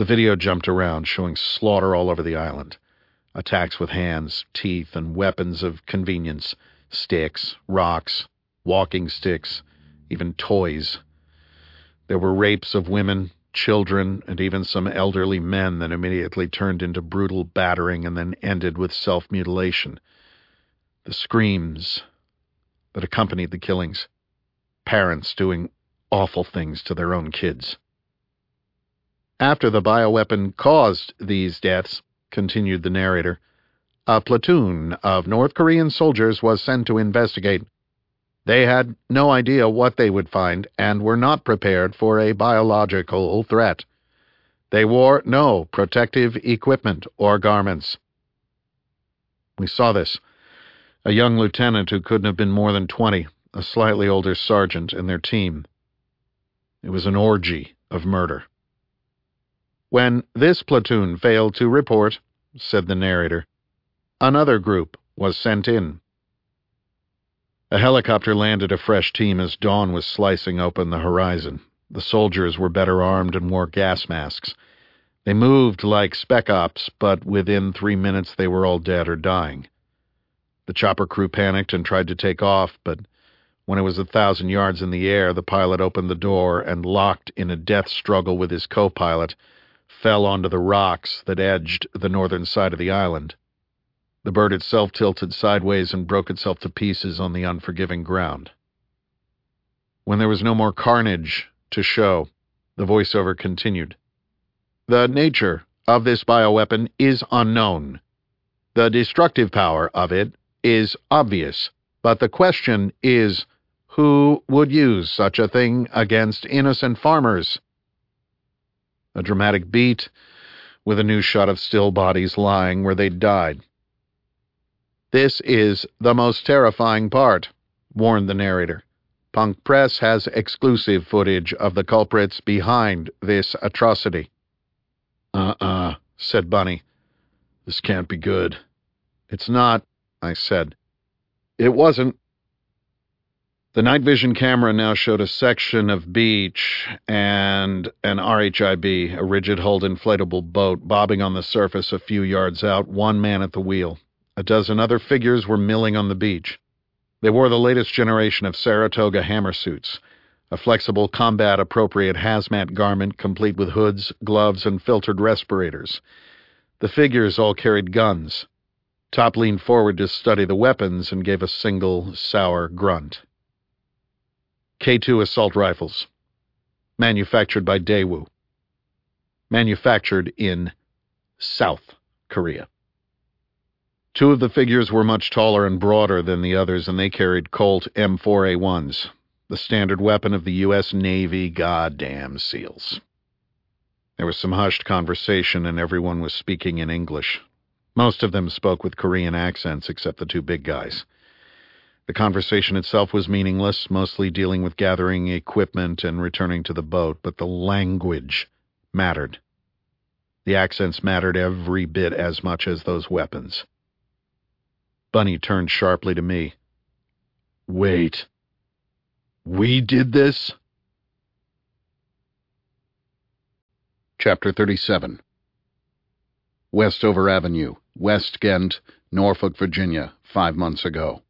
The video jumped around, showing slaughter all over the island. Attacks with hands, teeth, and weapons of convenience. Sticks, rocks, walking sticks, even toys. There were rapes of women, children, and even some elderly men that immediately turned into brutal battering and then ended with self-mutilation. The screams that accompanied the killings. Parents doing awful things to their own kids. After the bioweapon caused these deaths, continued the narrator, a platoon of North Korean soldiers was sent to investigate. They had no idea what they would find and were not prepared for a biological threat. They wore no protective equipment or garments. We saw this. A young lieutenant who couldn't have been more than 20, a slightly older sergeant, and their team. It was an orgy of murder. When this platoon failed to report, said the narrator, another group was sent in. A helicopter landed a fresh team as dawn was slicing open the horizon. The soldiers were better armed and wore gas masks. They moved like spec ops, but within 3 minutes they were all dead or dying. The chopper crew panicked and tried to take off, but when it was 1,000 yards in the air, the pilot opened the door and, locked in a death struggle with his co-pilot, fell onto the rocks that edged the northern side of the island. The bird itself tilted sideways and broke itself to pieces on the unforgiving ground. When there was no more carnage to show, the voiceover continued. The nature of this bioweapon is unknown. The destructive power of it is obvious, but the question is, who would use such a thing against innocent farmers? A dramatic beat, with a new shot of still bodies lying where they'd died. This is the most terrifying part, warned the narrator. Punk Press has exclusive footage of the culprits behind this atrocity. Said Bunny. This can't be good. It's not, I said. It wasn't. The night vision camera now showed a section of beach and an RHIB, a rigid-hulled inflatable boat, bobbing on the surface a few yards out, one man at the wheel. A dozen other figures were milling on the beach. They wore the latest generation of Saratoga hammer suits, a flexible combat-appropriate hazmat garment complete with hoods, gloves, and filtered respirators. The figures all carried guns. Top leaned forward to study the weapons and gave a single, sour grunt. K2 assault rifles. Manufactured by Daewoo. Manufactured in South Korea. Two of the figures were much taller and broader than the others, and they carried Colt M4A1s, the standard weapon of the U.S. Navy goddamn SEALs. There was some hushed conversation, and everyone was speaking in English. Most of them spoke with Korean accents, except the two big guys. The conversation itself was meaningless, mostly dealing with gathering equipment and returning to the boat, but the language mattered. The accents mattered every bit as much as those weapons. Bunny turned sharply to me. Wait. We did this? Chapter 37. Westover Avenue, West Ghent, Norfolk, Virginia, 5 months ago.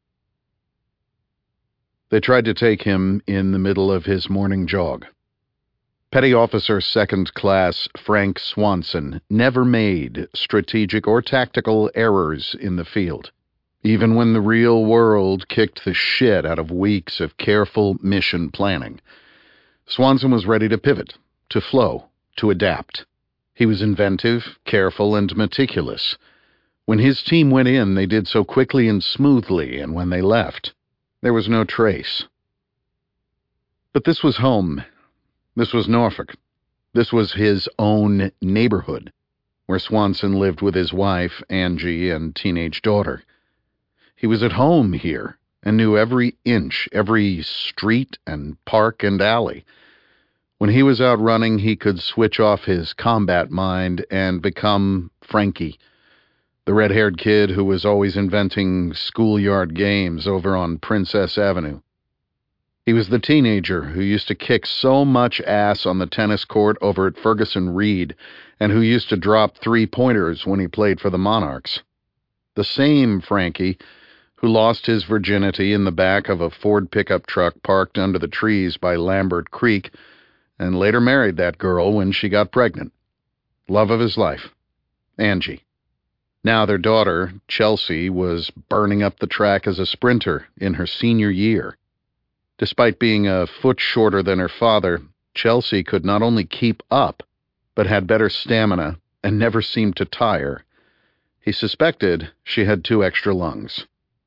They tried to take him in the middle of his morning jog. Petty Officer Second Class Frank Swanson never made strategic or tactical errors in the field, even when the real world kicked the shit out of weeks of careful mission planning. Swanson was ready to pivot, to flow, to adapt. He was inventive, careful, and meticulous. When his team went in, they did so quickly and smoothly, and when they left, there was no trace. But this was home. This was Norfolk. This was his own neighborhood, where Swanson lived with his wife, Angie, and teenage daughter. He was at home here and knew every inch, every street and park and alley. When he was out running, he could switch off his combat mind and become Frankie, the red-haired kid who was always inventing schoolyard games over on Princess Avenue. He was the teenager who used to kick so much ass on the tennis court over at Ferguson Reed and who used to drop three-pointers when he played for the Monarchs. The same Frankie who lost his virginity in the back of a Ford pickup truck parked under the trees by Lambert Creek and later married that girl when she got pregnant. Love of his life, Angie. Now their daughter, Chelsea, was burning up the track as a sprinter in her senior year. Despite being a foot shorter than her father, Chelsea could not only keep up, but had better stamina and never seemed to tire. He suspected she had 2 extra lungs.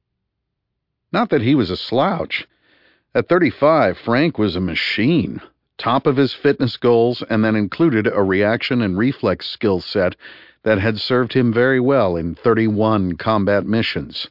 Not that he was a slouch. At 35, Frank was a machine, top of his fitness goals, and that included a reaction and reflex skill set that had served him very well in 31 combat missions.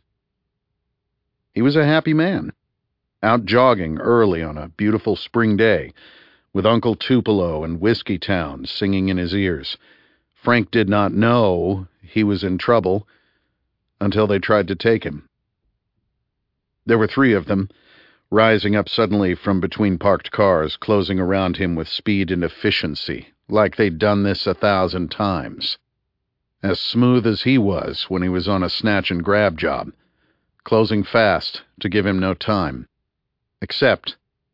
He was a happy man, out jogging early on a beautiful spring day, with Uncle Tupelo and Whiskey Town singing in his ears. Frank did not know he was in trouble until they tried to take him. There were 3 of them, rising up suddenly from between parked cars, closing around him with speed and efficiency, like they'd done this 1,000 times. As smooth as he was when he was on a snatch-and-grab job, closing fast to give him no time. Except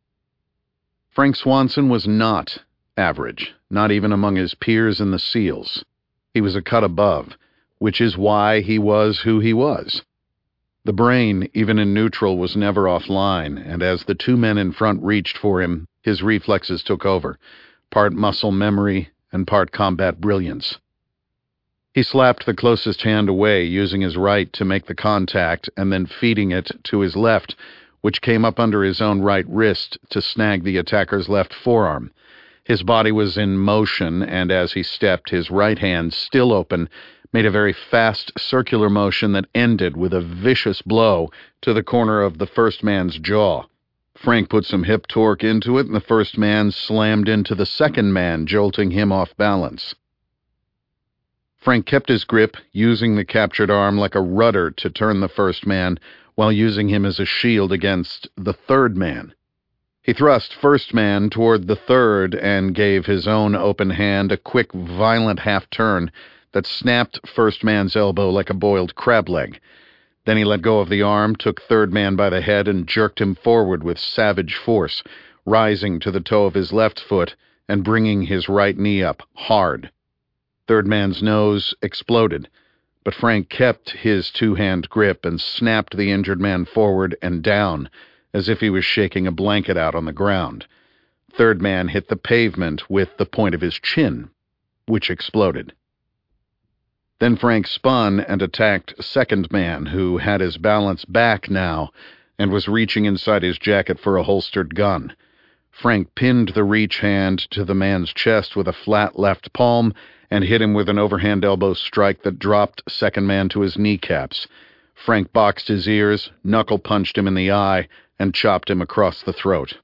Frank Swanson was not average, not even among his peers in the SEALs. He was a cut above, which is why he was who he was. The brain, even in neutral, was never offline, and as the 2 men in front reached for him, his reflexes took over, part muscle memory and part combat brilliance. He slapped the closest hand away, using his right to make the contact and then feeding it to his left, which came up under his own right wrist to snag the attacker's left forearm. His body was in motion, and as he stepped, his right hand, still open, made a very fast circular motion that ended with a vicious blow to the corner of the first man's jaw. Frank put some hip torque into it, and the first man slammed into the second man, jolting him off balance. Frank kept his grip, using the captured arm like a rudder to turn the first man, while using him as a shield against the third man. He thrust first man toward the third and gave his own open hand a quick, violent half-turn that snapped first man's elbow like a boiled crab leg. Then he let go of the arm, took third man by the head, and jerked him forward with savage force, rising to the toe of his left foot and bringing his right knee up hard. Third man's nose exploded, but Frank kept his 2-hand grip and snapped the injured man forward and down, as if he was shaking a blanket out on the ground. Third man hit the pavement with the point of his chin, which exploded. Then Frank spun and attacked second man, who had his balance back now and was reaching inside his jacket for a holstered gun. Frank pinned the reach hand to the man's chest with a flat left palm and hit him with an overhand elbow strike that dropped second man to his kneecaps. Frank boxed his ears, knuckle-punched him in the eye, and chopped him across the throat.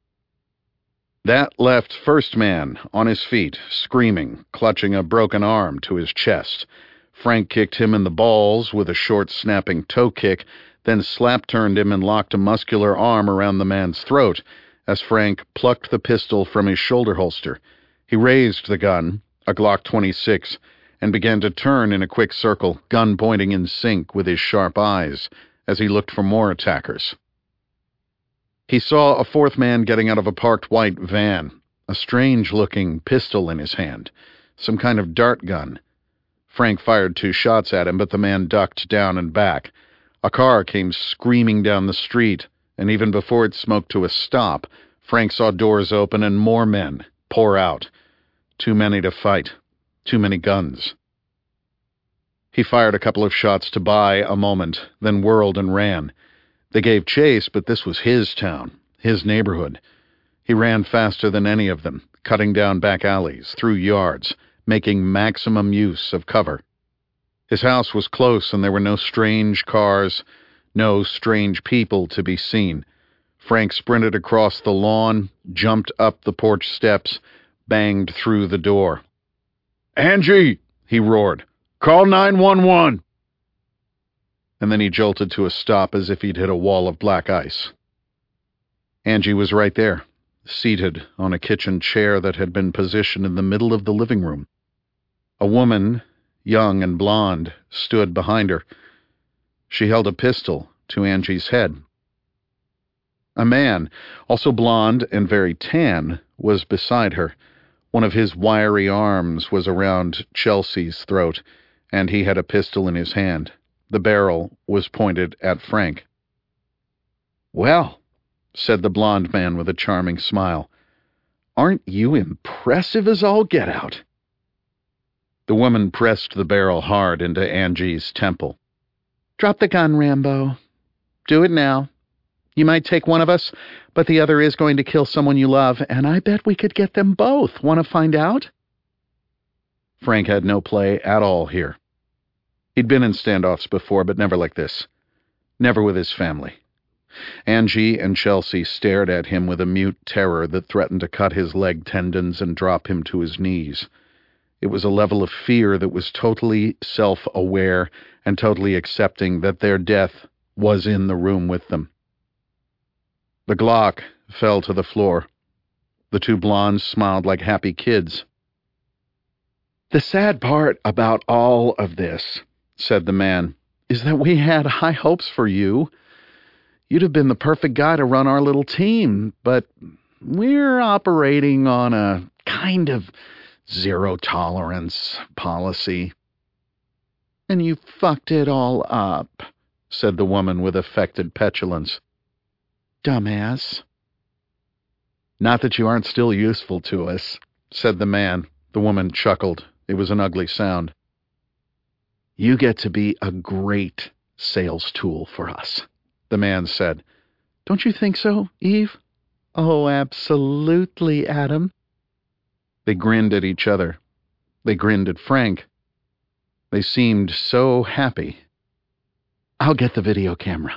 That left first man on his feet, screaming, clutching a broken arm to his chest. Frank kicked him in the balls with a short, snapping toe kick, then slap-turned him and locked a muscular arm around the man's throat as Frank plucked the pistol from his shoulder holster. He raised the gun, a Glock 26, and began to turn in a quick circle, gun pointing in sync with his sharp eyes as he looked for more attackers. He saw a fourth man getting out of a parked white van, a strange-looking pistol in his hand, some kind of dart gun. Frank fired 2 shots at him, but the man ducked down and back. A car came screaming down the street, and even before it smoked to a stop, Frank saw doors open and more men pour out. Too many to fight. Too many guns. He fired a couple of shots to buy a moment, then whirled and ran. They gave chase, but this was his town, his neighborhood. He ran faster than any of them, cutting down back alleys, through yards, making maximum use of cover. His house was close, and there were no strange cars, no strange people to be seen. Frank sprinted across the lawn, jumped up the porch steps, banged through the door. "Angie!" he roared. "Call 911!" And then he jolted to a stop as if he'd hit a wall of black ice. Angie was right there, seated on a kitchen chair that had been positioned in the middle of the living room. A woman, young and blonde, stood behind her. She held a pistol to Angie's head. A man, also blonde and very tan, was beside her. One of his wiry arms was around Chelsea's throat, and he had a pistol in his hand. The barrel was pointed at Frank. "Well," said the blonde man with a charming smile, "aren't you impressive as all get out?" The woman pressed the barrel hard into Angie's temple. "Drop the gun, Rambo. Do it now. You might take one of us, but the other is going to kill someone you love, and I bet we could get them both. Want to find out?" Frank had no play at all here. He'd been in standoffs before, but never like this. Never with his family. Angie and Chelsea stared at him with a mute terror that threatened to cut his leg tendons and drop him to his knees. It was a level of fear that was totally self-aware and totally accepting that their death was in the room with them. The Glock fell to the floor. The two blondes smiled like happy kids. "The sad part about all of this," said the man, "is that we had high hopes for you. You'd have been the perfect guy to run our little team, but we're operating on a kind of zero-tolerance policy." "And you fucked it all up," said the woman with affected petulance. "Dumbass." "Not that you aren't still useful to us," said the man. The woman chuckled. It was an ugly sound. "You get to be a great sales tool for us," the man said. "Don't you think so, Eve?" "Oh, absolutely, Adam." They grinned at each other. They grinned at Frank. They seemed so happy. "I'll get the video camera."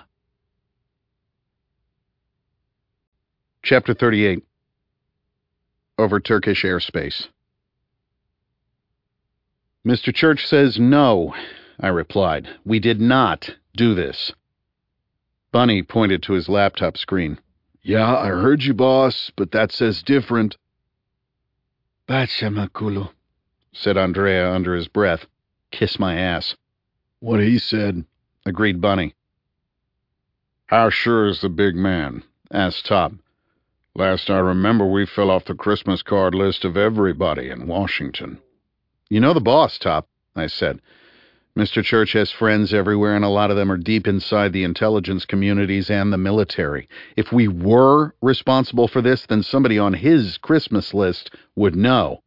Chapter 38. Over Turkish airspace. "Mr. Church says no," I replied. "We did not do this." Bunny pointed to his laptop screen. "Yeah, I heard you, boss, but that says different." "Bachamakulu," said Andrea under his breath. "Kiss my ass." "What he said," agreed Bunny. "How sure is the big man?" asked Top. "Last I remember, we fell off the Christmas card list of everybody in Washington." "You know the boss, Top," I said. "Mr. Church has friends everywhere, and a lot of them are deep inside the intelligence communities and the military. If we were responsible for this, then somebody on his Christmas list would know."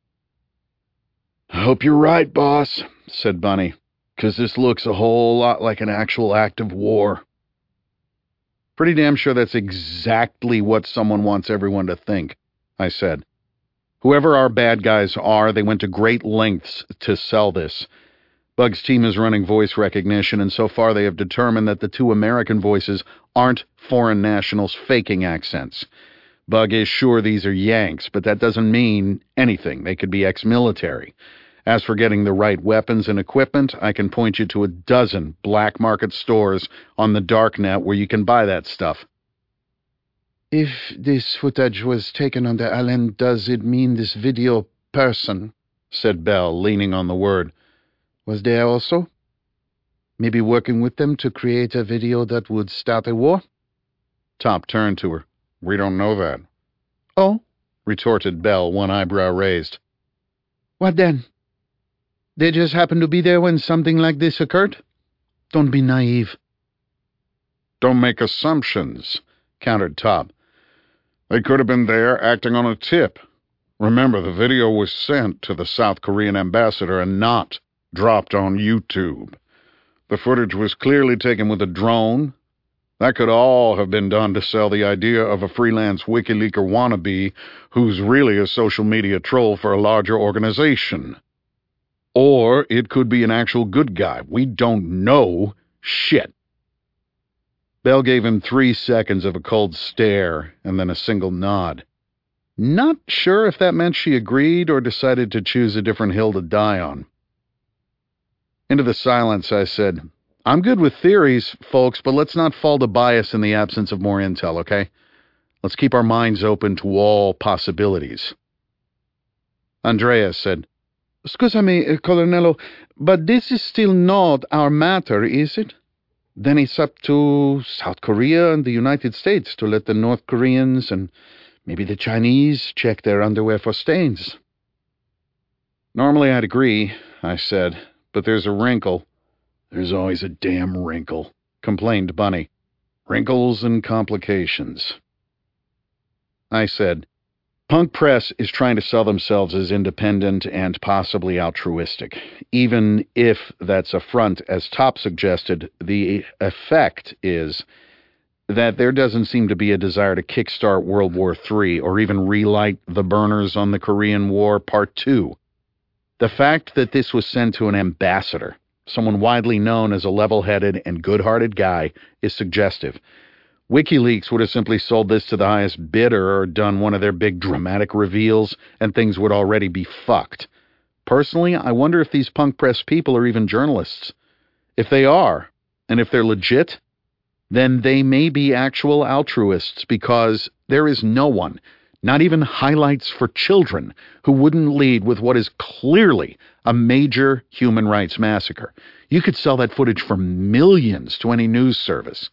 "I hope you're right, boss," said Bunny, "'cause this looks a whole lot like an actual act of war." "Pretty damn sure that's exactly what someone wants everyone to think," I said. "Whoever our bad guys are, they went to great lengths to sell this. Bug's team is running voice recognition, and so far they have determined that the two American voices aren't foreign nationals faking accents. Bug is sure these are Yanks, but that doesn't mean anything. They could be ex-military. As for getting the right weapons and equipment, I can point you to a dozen black market stores on the darknet where you can buy that stuff." "If this footage was taken on the island, does it mean this video person," said Bell, leaning on the word, "was there also? Maybe working with them to create a video that would start a war?" Top turned to her. "We don't know that." "Oh?" retorted Bell, one eyebrow raised. "What then? They just happened to be there when something like this occurred? Don't be naive." "Don't make assumptions," countered Top. "They could have been there acting on a tip. Remember, the video was sent to the South Korean ambassador and not dropped on YouTube. The footage was clearly taken with a drone. That could all have been done to sell the idea of a freelance WikiLeaker wannabe who's really a social media troll for a larger organization. Or it could be an actual good guy. We don't know shit." Bell gave him 3 seconds of a cold stare and then a single nod. Not sure if that meant she agreed or decided to choose a different hill to die on. Into the silence, I said, "I'm good with theories, folks, but let's not fall to bias in the absence of more intel, okay? Let's keep our minds open to all possibilities. Andrea said, Scusami, Colonello, but this is still not our matter, is it? Then it's up to South Korea and the United States to let the North Koreans and maybe the Chinese check their underwear for stains. Normally I'd agree, I said, but there's a wrinkle. There's always a damn wrinkle, complained Bunny. Wrinkles and complications. I said, Punk Press is trying to sell themselves as independent and possibly altruistic. Even if that's a front, as Top suggested, the effect is that there doesn't seem to be a desire to kickstart World War III or even relight the burners on the Korean War Part 2. The fact that this was sent to an ambassador, someone widely known as a level-headed and good-hearted guy, is suggestive. WikiLeaks would have simply sold this to the highest bidder or done one of their big dramatic reveals, and things would already be fucked. Personally, I wonder if these Punk Press people are even journalists. If they are, and if they're legit, then they may be actual altruists, because there is no one, not even Highlights for Children, who wouldn't lead with what is clearly a major human rights massacre. You could sell that footage for millions to any news service.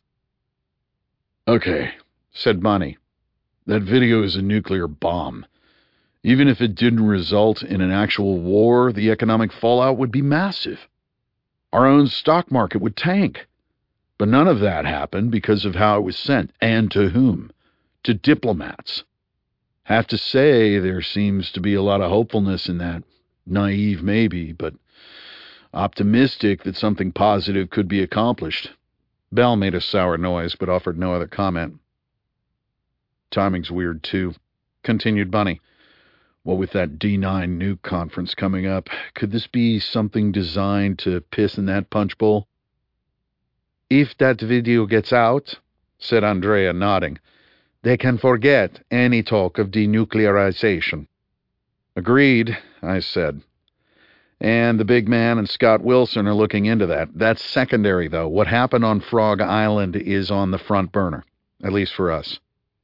Okay, said Bunny. That video is a nuclear bomb. Even if it didn't result in an actual war, the economic fallout would be massive. Our own stock market would tank. But none of that happened because of how it was sent, and to whom? To diplomats. Have to say, there seems to be a lot of hopefulness in that. Naive, maybe, but optimistic that something positive could be accomplished. Bell made a sour noise, but offered no other comment. Timing's weird, too, continued Bunny. What with that D9 nuke conference coming up, could this be something designed to piss in that punch bowl? If that video gets out, said Andrea, nodding, they can forget any talk of denuclearization. Agreed, I said. And the big man and Scott Wilson are looking into that. That's secondary, though. What happened on Frog Island is on the front burner, at least for us.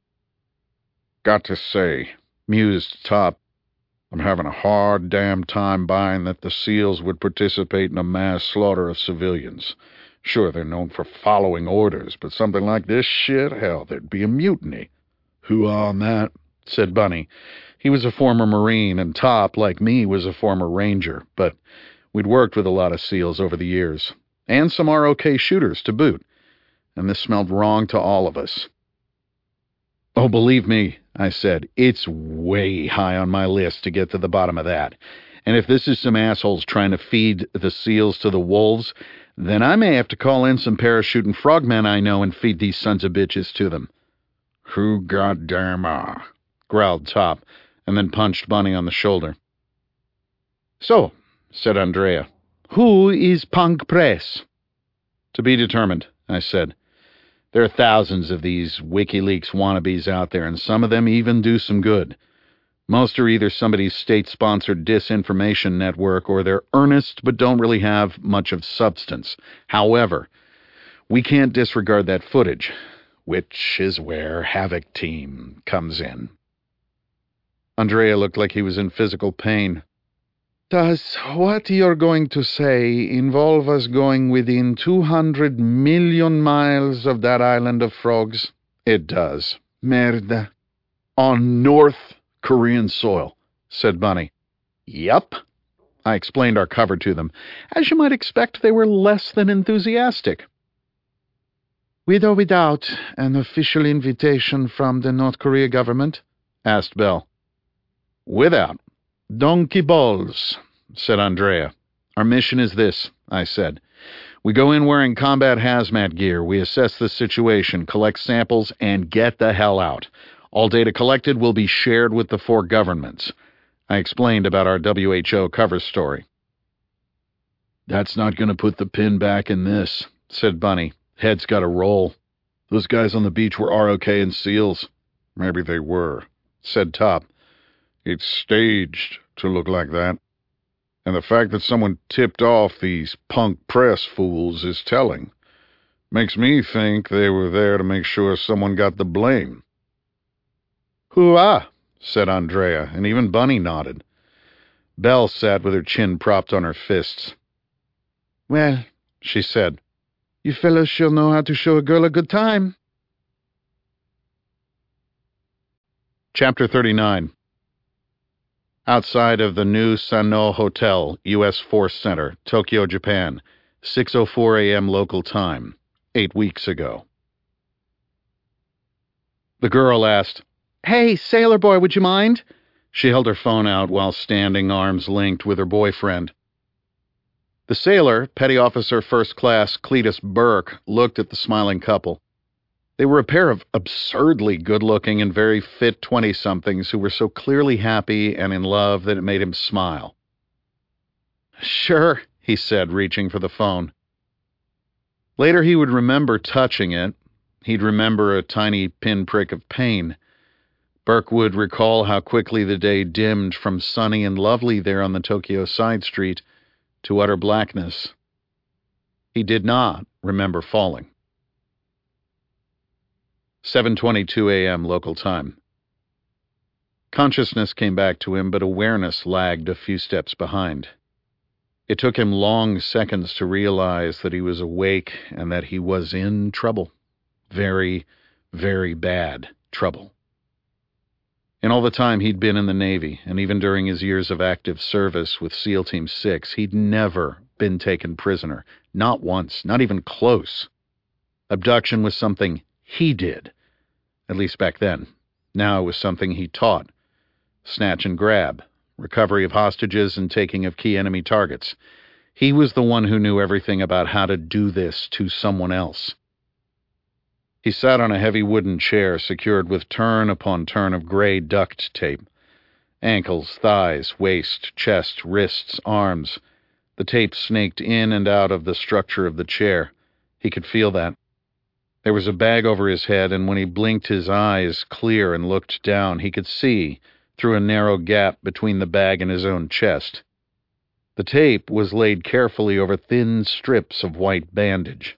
Got to say, mused Top, I'm having a hard damn time buying that the SEALs would participate in a mass slaughter of civilians. Sure, they're known for following orders, but something like this shit, hell, there'd be a mutiny. Who on that? Said Bunny. He was a former Marine, and Top, like me, was a former Ranger, but we'd worked with a lot of SEALs over the years, and some ROK shooters to boot, and this smelled wrong to all of us. Oh, believe me, I said, it's way high on my list to get to the bottom of that, and if this is some assholes trying to feed the SEALs to the wolves, then I may have to call in some parachuting frogmen I know and feed these sons of bitches to them. Who goddamn are? Growled Top, and then punched Bunny on the shoulder. So, said Andrea, who is Punk Press? To be determined, I said. There are thousands of these WikiLeaks wannabes out there, and some of them even do some good. Most are either somebody's state-sponsored disinformation network, or they're earnest but don't really have much of substance. However, we can't disregard that footage, which is where Havoc Team comes in. Andrea looked like he was in physical pain. Does what you're going to say involve us going within 200 million miles of that island of frogs? It does. Merda. On North Korean soil, said Bunny. Yup. I explained our cover to them. As you might expect, they were less than enthusiastic. With or without an official invitation from the North Korea government? Asked Bell. Without. Donkey balls, said Andrea. Our mission is this, I said. We go in wearing combat hazmat gear. We assess the situation, collect samples, and get the hell out. All data collected will be shared with the 4 governments. I explained about our WHO cover story. That's not going to put the pin back in this, said Bunny. Head's got to roll. Those guys on the beach were ROK and SEALs. Maybe they were, said Top. It's staged to look like that. And the fact that someone tipped off these Punk Press fools is telling. Makes me think they were there to make sure someone got the blame. "Hoo-ah," said Andrea, and even Bunny nodded. Belle sat with her chin propped on her fists. "Well," she said, "you fellows sure know how to show a girl a good time." Chapter 39. Outside of the new Sanno Hotel, U.S. Force Center, Tokyo, Japan, 6:04 a.m. local time, 8 weeks ago. The girl asked, "Hey, sailor boy, would you mind?" She held her phone out while standing arms linked with her boyfriend. The sailor, Petty Officer First Class Cletus Burke, looked at the smiling couple. They were a pair of absurdly good-looking and very fit 20-somethings who were so clearly happy and in love that it made him smile. "Sure," he said, reaching for the phone. Later he would remember touching it. He'd remember a tiny pinprick of pain. Burke would recall how quickly the day dimmed from sunny and lovely there on the Tokyo side street to utter blackness. He did not remember falling. 7:22 a.m. local time. Consciousness came back to him, but awareness lagged a few steps behind. It took him long seconds to realize that he was awake and that he was in trouble. Very, very bad trouble. In all the time he'd been in the Navy, and even during his years of active service with SEAL Team 6, he'd never been taken prisoner. Not once, not even close. Abduction was something he did, at least back then. Now it was something he taught. Snatch and grab, recovery of hostages, and taking of key enemy targets. He was the one who knew everything about how to do this to someone else. He sat on a heavy wooden chair secured with turn upon turn of gray duct tape. Ankles, thighs, waist, chest, wrists, arms. The tape snaked in and out of the structure of the chair. He could feel that. There was a bag over his head, and when he blinked his eyes clear and looked down, he could see through a narrow gap between the bag and his own chest. The tape was laid carefully over thin strips of white bandage.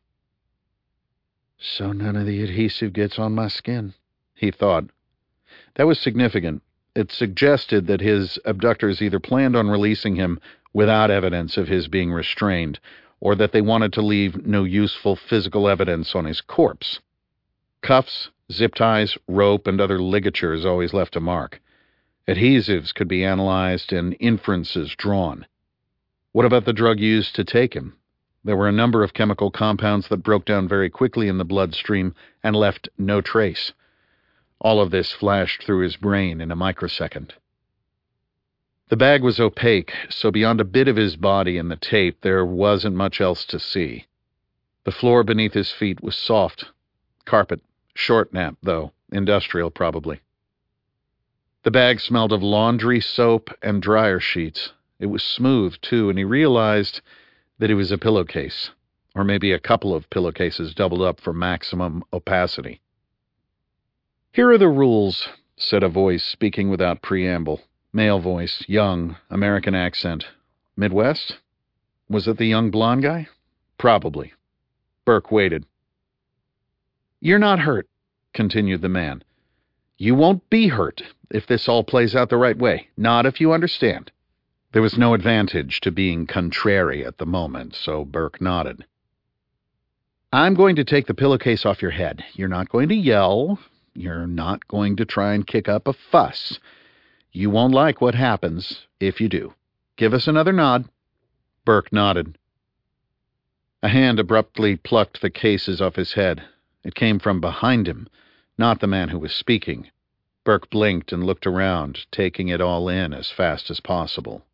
"So none of the adhesive gets on my skin," he thought. That was significant. It suggested that his abductors either planned on releasing him without evidence of his being restrained, or that they wanted to leave no useful physical evidence on his corpse. Cuffs, zip ties, rope, and other ligatures always left a mark. Adhesives could be analyzed and inferences drawn. What about the drug used to take him? There were a number of chemical compounds that broke down very quickly in the bloodstream and left no trace. All of this flashed through his brain in a microsecond. The bag was opaque, so beyond a bit of his body and the tape, there wasn't much else to see. The floor beneath his feet was soft. Carpet. Short nap, though. Industrial, probably. The bag smelled of laundry, soap, and dryer sheets. It was smooth, too, and he realized that it was a pillowcase, or maybe a couple of pillowcases doubled up for maximum opacity. "Here are the rules," said a voice speaking without preamble. Male voice, young, American accent. Midwest? Was it the young blonde guy? Probably. Burke waited. "You're not hurt," continued the man. "You won't be hurt if this all plays out the right way. Not if you understand." There was no advantage to being contrary at the moment, so Burke nodded. "I'm going to take the pillowcase off your head. You're not going to yell. You're not going to try and kick up a fuss. You won't like what happens if you do. Give us another nod." Burke nodded. A hand abruptly plucked the cases off his head. It came from behind him, not the man who was speaking. Burke blinked and looked around, taking it all in as fast as possible.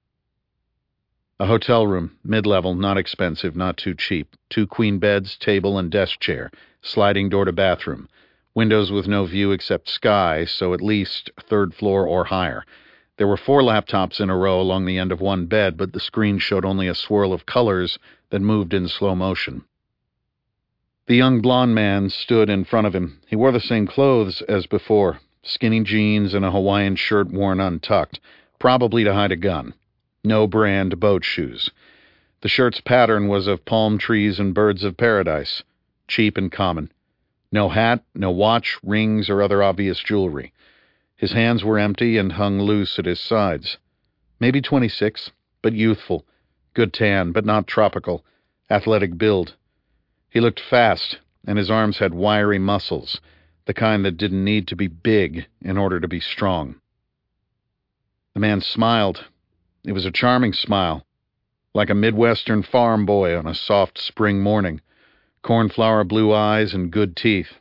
A hotel room, mid-level, not expensive, not too cheap. 2 queen beds, table and desk chair, sliding door to bathroom. Windows with no view except sky, so at least 3rd floor or higher. There were 4 laptops in a row along the end of one bed, but the screen showed only a swirl of colors that moved in slow motion. The young blond man stood in front of him. He wore the same clothes as before, skinny jeans and a Hawaiian shirt worn untucked, probably to hide a gun. No brand boat shoes. The shirt's pattern was of palm trees and birds of paradise, cheap and common. No hat, no watch, rings, or other obvious jewelry. His hands were empty and hung loose at his sides. Maybe 26, but youthful. Good tan, but not tropical. Athletic build. He looked fast, and his arms had wiry muscles, the kind that didn't need to be big in order to be strong. The man smiled. It was a charming smile, like a Midwestern farm boy on a soft spring morning, cornflower blue eyes and good teeth.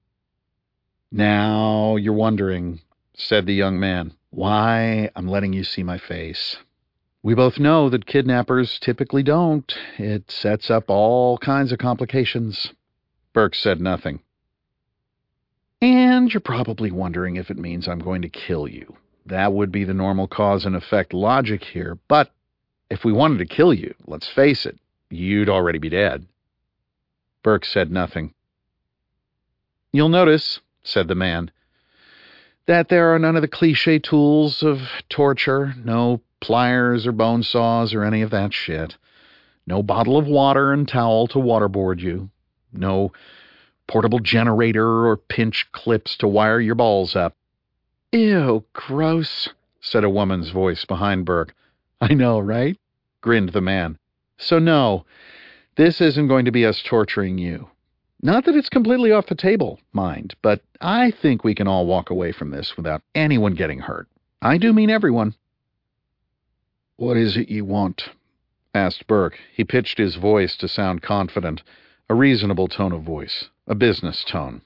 "Now you're wondering," said the young man, "why I'm letting you see my face. We both know that kidnappers typically don't. It sets up all kinds of complications." Burke said nothing. "And you're probably wondering if it means I'm going to kill you. That would be the normal cause and effect logic here, but if we wanted to kill you, let's face it, you'd already be dead." Burke said nothing. "You'll notice," said the man, "that there are none of the cliché tools of torture, no pliers or bone saws or any of that shit. No bottle of water and towel to waterboard you. No portable generator or pinch clips to wire your balls up." "Ew, gross," said a woman's voice behind Burke. "I know, right?" grinned the man. "So no, this isn't going to be us torturing you. Not that it's completely off the table, mind, but I think we can all walk away from this without anyone getting hurt. I do mean everyone." "What is it you want?" asked Burke. He pitched his voice to sound confident, a reasonable tone of voice, a business tone.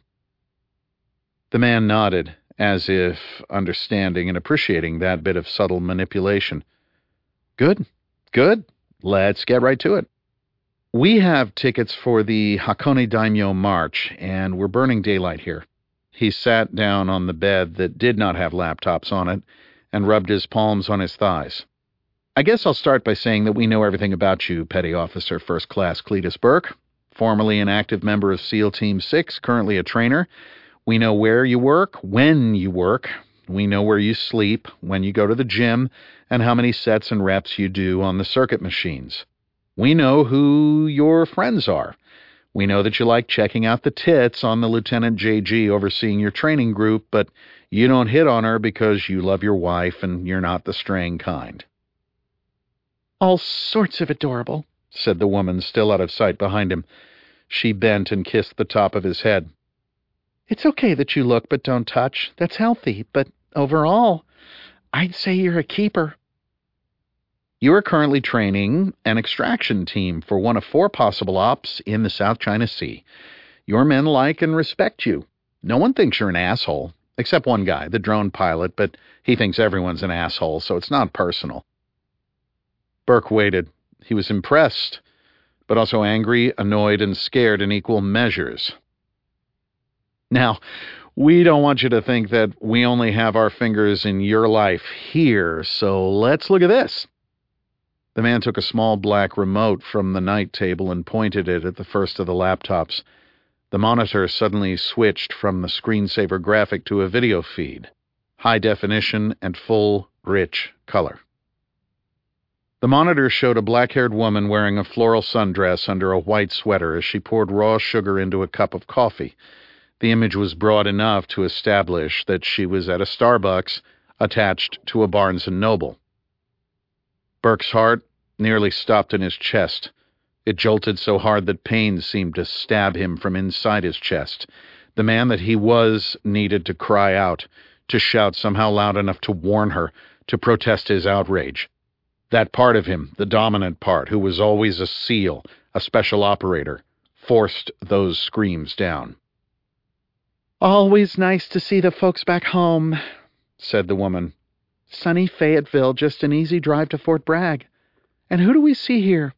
The man nodded, as if understanding and appreciating that bit of subtle manipulation. Good. Let's get right to it. We have tickets for the Hakone Daimyo March, and we're burning daylight here." He sat down on the bed that did not have laptops on it and rubbed his palms on his thighs. "I guess I'll start by saying that we know everything about you, Petty Officer First Class Cletus Burke, formerly an active member of SEAL Team 6, currently a trainer. We know where you work, when you work. We know where you sleep, when you go to the gym, and how many sets and reps you do on the circuit machines. We know who your friends are. We know that you like checking out the tits on the Lieutenant JG overseeing your training group, but you don't hit on her because you love your wife and you're not the straying kind." "All sorts of adorable," said the woman, still out of sight behind him. She bent and kissed the top of his head. "It's okay that you look but don't touch. That's healthy, but overall, I'd say you're a keeper." "You are currently training an extraction team for one of 4 possible ops in the South China Sea. Your men like and respect you. No one thinks you're an asshole, except one guy, the drone pilot, but he thinks everyone's an asshole, so it's not personal." Burke waited. He was impressed, but also angry, annoyed, and scared in equal measures. "Now, we don't want you to think that we only have our fingers in your life here, so let's look at this." The man took a small black remote from the night table and pointed it at the first of the laptops. The monitor suddenly switched from the screensaver graphic to a video feed, high definition and full, rich color. The monitor showed a black-haired woman wearing a floral sundress under a white sweater as she poured raw sugar into a cup of coffee. The image was broad enough to establish that she was at a Starbucks attached to a Barnes & Noble. Burke's heart nearly stopped in his chest. It jolted so hard that pain seemed to stab him from inside his chest. The man that he was needed to cry out, to shout somehow loud enough to warn her, to protest his outrage. That part of him, the dominant part, who was always a SEAL, a special operator, forced those screams down. "Always nice to see the folks back home," said the woman. "Sunny Fayetteville, just an easy drive to Fort Bragg. And who do we see here?"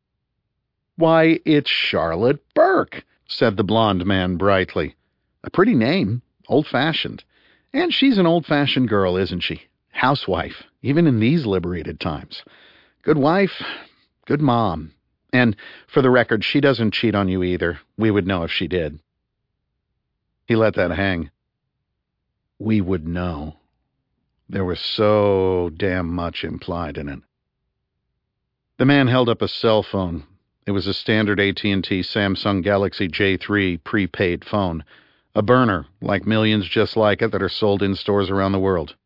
"Why, it's Charlotte Burke," said the blond man brightly. "A pretty name, old-fashioned. And she's an old-fashioned girl, isn't she? Housewife, even in these liberated times. Good wife, good mom. And, for the record, she doesn't cheat on you either. We would know if she did." He let that hang. We would know. There was so damn much implied in it. The man held up a cell phone. It was a standard AT&T Samsung Galaxy J3 prepaid phone, A burner, like millions just like it that are sold in stores around the world.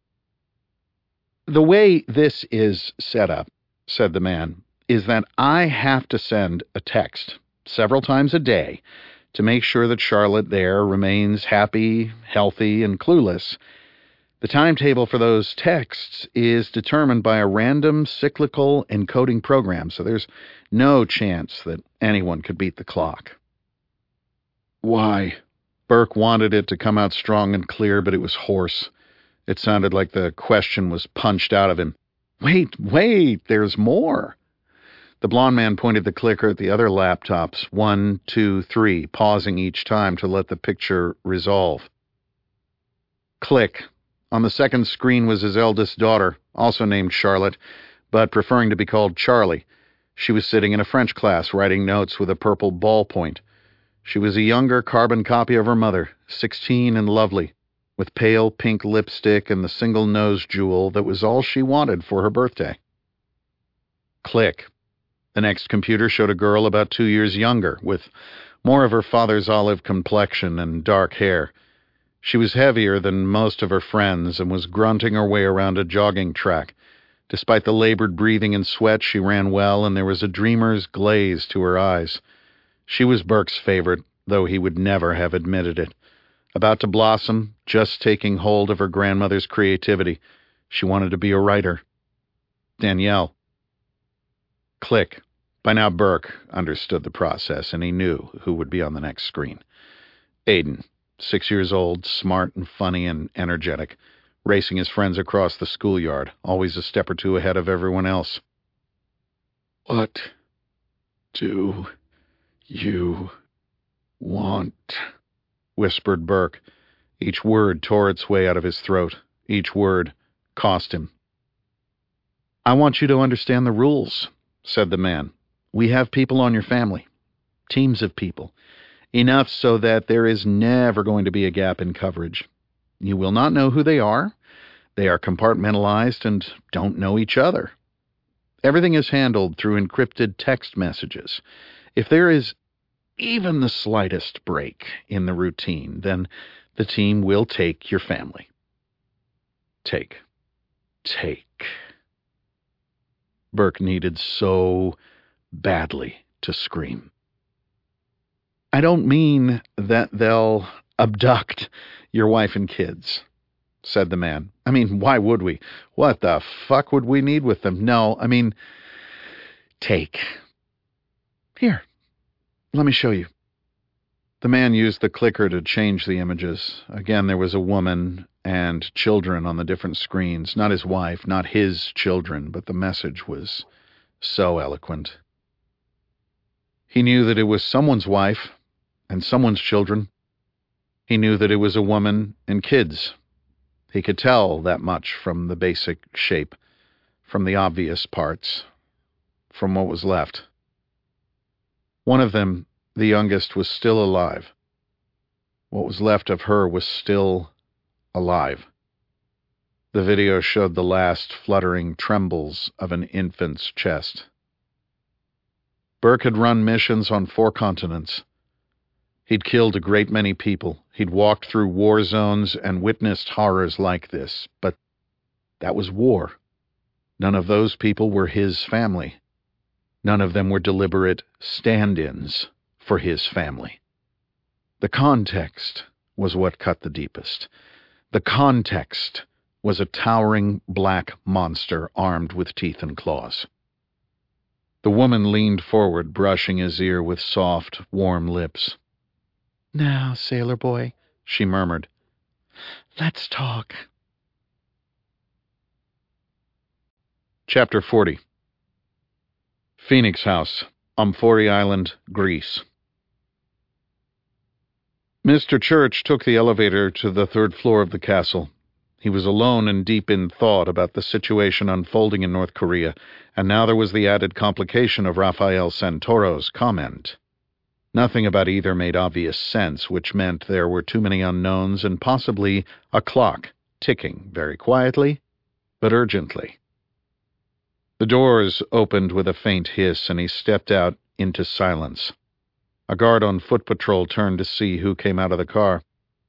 The way this is set up, said the man, is that I have to send a text several times a day to make sure that Charlotte there remains happy, healthy, and clueless. The timetable for those texts is determined by a random cyclical encoding program, so there's no chance that anyone could beat the clock. Why? Burke wanted it to come out strong and clear, but it was hoarse. It sounded like the question was punched out of him. Wait, there's more. The blond man pointed the clicker at the other laptops, 1, 2, 3, pausing each time to let the picture resolve. Click. On the second screen was his eldest daughter, also named Charlotte, but preferring to be called Charlie. She was sitting in a French class, writing notes with a purple ballpoint. She was a younger carbon copy of her mother, 16 and lovely, with pale pink lipstick and the single nose jewel that was all she wanted for her birthday. Click. The next computer showed a girl about 2 years younger, with more of her father's olive complexion and dark hair. She was heavier than most of her friends and was grunting her way around a jogging track. Despite the labored breathing and sweat, she ran well, and there was a dreamer's glaze to her eyes. She was Burke's favorite, though he would never have admitted it. About to blossom, just taking hold of her grandmother's creativity. She wanted to be a writer. Danielle. Click. By now Burke understood the process, and he knew who would be on the next screen. Aiden, 6 years old, smart and funny and energetic, racing his friends across the schoolyard, always a step or two ahead of everyone else. What do you want? Whispered Burke. Each word tore its way out of his throat. Each word cost him. I want you to understand the rules, said the man. We have people on your family. Teams of people. Enough so that there is never going to be a gap in coverage. You will not know who they are. They are compartmentalized and don't know each other. Everything is handled through encrypted text messages. If there is even the slightest break in the routine, then the team will take your family. Take. Burke needed so badly to scream. I don't mean that they'll abduct your wife and kids, said the man. I mean, why would we? What the fuck would we need with them? No, I mean, take. Here, let me show you. The man used the clicker to change the images. Again, there was a woman and children on the different screens. Not his wife, not his children, but the message was so eloquent. He knew that it was someone's wife and someone's children. He knew that it was a woman and kids. He could tell that much from the basic shape, from the obvious parts, from what was left. One of them, the youngest, was still alive. What was left of her was still alive. The video showed the last fluttering trembles of an infant's chest. Burke had run missions on 4 continents. He'd killed a great many people. He'd walked through war zones and witnessed horrors like this, but that was war. None of those people were his family. None of them were deliberate stand-ins for his family. The context was what cut the deepest. The context was a towering black monster armed with teeth and claws. The woman leaned forward, brushing his ear with soft, warm lips. Now, sailor boy, she murmured, let's talk. Chapter 40. Phoenix House, Omphori Island, Greece. Mr. Church took the elevator to the 3rd floor of the castle. He was alone and deep in thought about the situation unfolding in North Korea, and now there was the added complication of Rafael Santoro's comment. Nothing about either made obvious sense, which meant there were too many unknowns and possibly a clock ticking very quietly, but urgently. The doors opened with a faint hiss, and he stepped out into silence. A guard on foot patrol turned to see who came out of the car.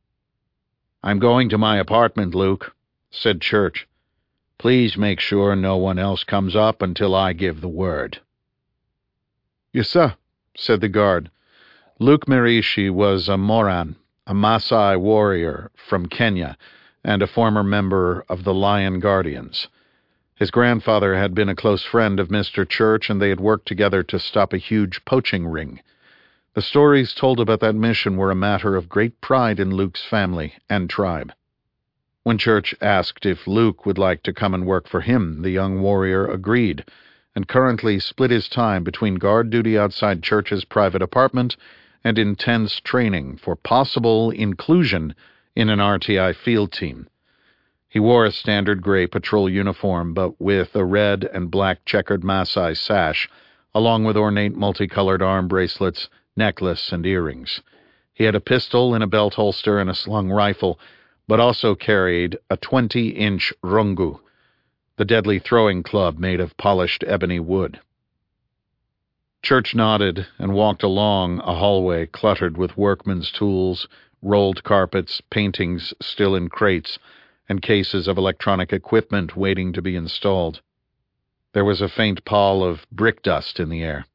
"I'm going to my apartment, Luke," said Church. "Please make sure no one else comes up until I give the word." "Yes, sir," said the guard. Luke Mirishi was a Moran, a Maasai warrior from Kenya, and a former member of the Lion Guardians. His grandfather had been a close friend of Mr. Church, and they had worked together to stop a huge poaching ring. The stories told about that mission were a matter of great pride in Luke's family and tribe. When Church asked if Luke would like to come and work for him, the young warrior agreed, and currently split his time between guard duty outside Church's private apartment and intense training for possible inclusion in an RTI field team. He wore a standard gray patrol uniform, but with a red and black checkered Maasai sash, along with ornate multicolored arm bracelets, necklace, and earrings. He had a pistol in a belt holster and a slung rifle, but also carried a 20-inch rungu, the deadly throwing club made of polished ebony wood. Church nodded and walked along a hallway cluttered with workmen's tools, rolled carpets, paintings still in crates, and cases of electronic equipment waiting to be installed. There was a faint pall of brick dust in the air.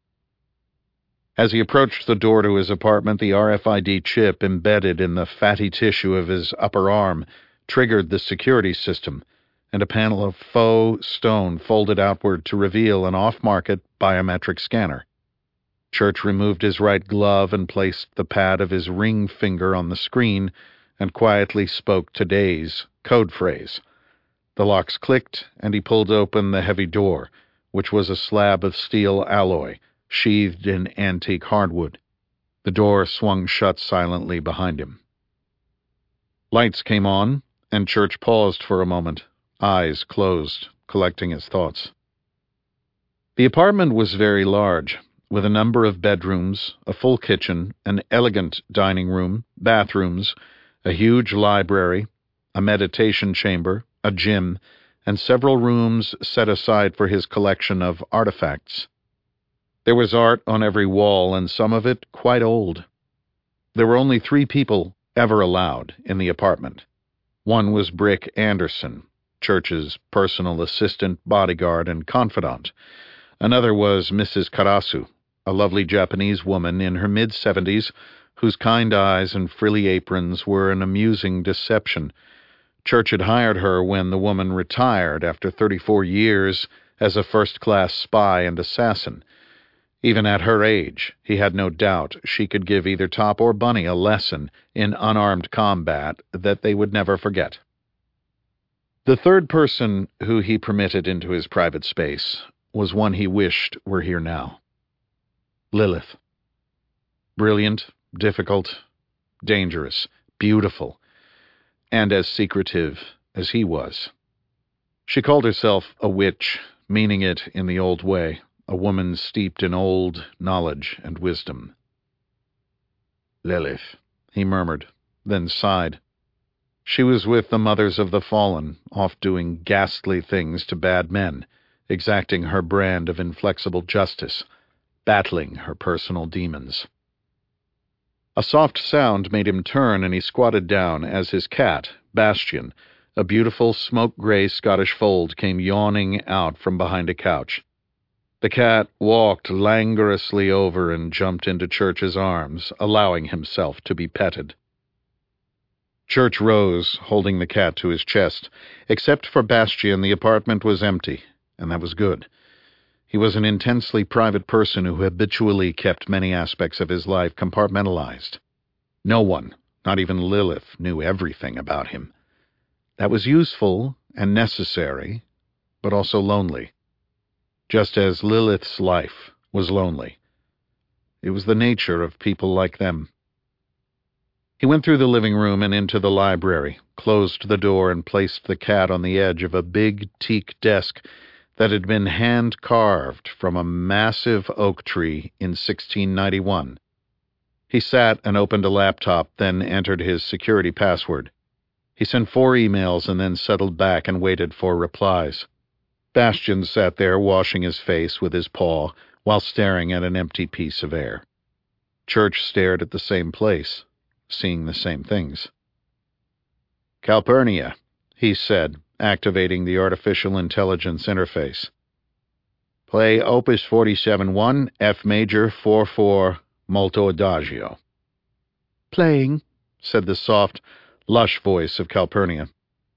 As he approached the door to his apartment, the RFID chip embedded in the fatty tissue of his upper arm triggered the security system, and a panel of faux stone folded outward to reveal an off-market biometric scanner. Church removed his right glove and placed the pad of his ring finger on the screen and quietly spoke today's code phrase. The locks clicked, and he pulled open the heavy door, which was a slab of steel alloy, sheathed in antique hardwood. The door swung shut silently behind him. Lights came on, and Church paused for a moment, eyes closed, collecting his thoughts. The apartment was very large, with a number of bedrooms, a full kitchen, an elegant dining room, bathrooms, a huge library, a meditation chamber, a gym, and several rooms set aside for his collection of artifacts. There was art on every wall, and some of it quite old. There were only 3 people ever allowed in the apartment. One was Brick Anderson, Church's personal assistant, bodyguard, and confidant. Another was Mrs. Karasu, a lovely Japanese woman in her mid-70s, whose kind eyes and frilly aprons were an amusing deception. Church had hired her when the woman retired after 34 years as a first-class spy and assassin. Even at her age, he had no doubt she could give either Top or Bunny a lesson in unarmed combat that they would never forget. The third person who he permitted into his private space was one he wished were here now. Lilith. Brilliant, difficult, dangerous, beautiful, and as secretive as he was. She called herself a witch, meaning it in the old way, a woman steeped in old knowledge and wisdom. "Lilith," he murmured, then sighed. She was with the mothers of the fallen, off doing ghastly things to bad men, exacting her brand of inflexible justice, battling her personal demons. A soft sound made him turn, and he squatted down as his cat, Bastion, a beautiful smoke-gray Scottish fold, came yawning out from behind a couch. The cat walked languorously over and jumped into Church's arms, allowing himself to be petted. Church rose, holding the cat to his chest. Except for Bastion, the apartment was empty, and that was good. He was an intensely private person who habitually kept many aspects of his life compartmentalized. No one, not even Lilith, knew everything about him. That was useful and necessary, but also lonely. Just as Lilith's life was lonely. It was the nature of people like them. He went through the living room and into the library, closed the door, and placed the cat on the edge of a big teak desk that had been hand-carved from a massive oak tree in 1691. He sat and opened a laptop, then entered his security password. He sent 4 emails and then settled back and waited for replies. Bastion sat there washing his face with his paw while staring at an empty piece of air. Church stared at the same place, seeing the same things. Calpurnia, he said, activating the artificial intelligence interface. Play Opus 47-1, F major 4-4, molto adagio. Playing, said the soft, lush voice of Calpurnia.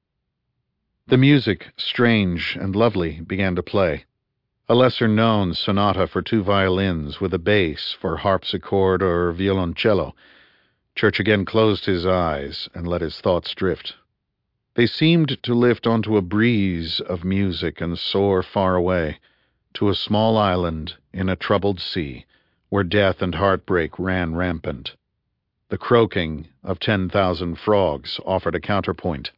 The music, strange and lovely, began to play. A lesser-known sonata for 2 violins with a bass for harpsichord or violoncello. Church again closed his eyes and let his thoughts drift. They seemed to lift onto a breeze of music and soar far away, to a small island in a troubled sea, where death and heartbreak ran rampant. The croaking of 10,000 frogs offered a counterpoint.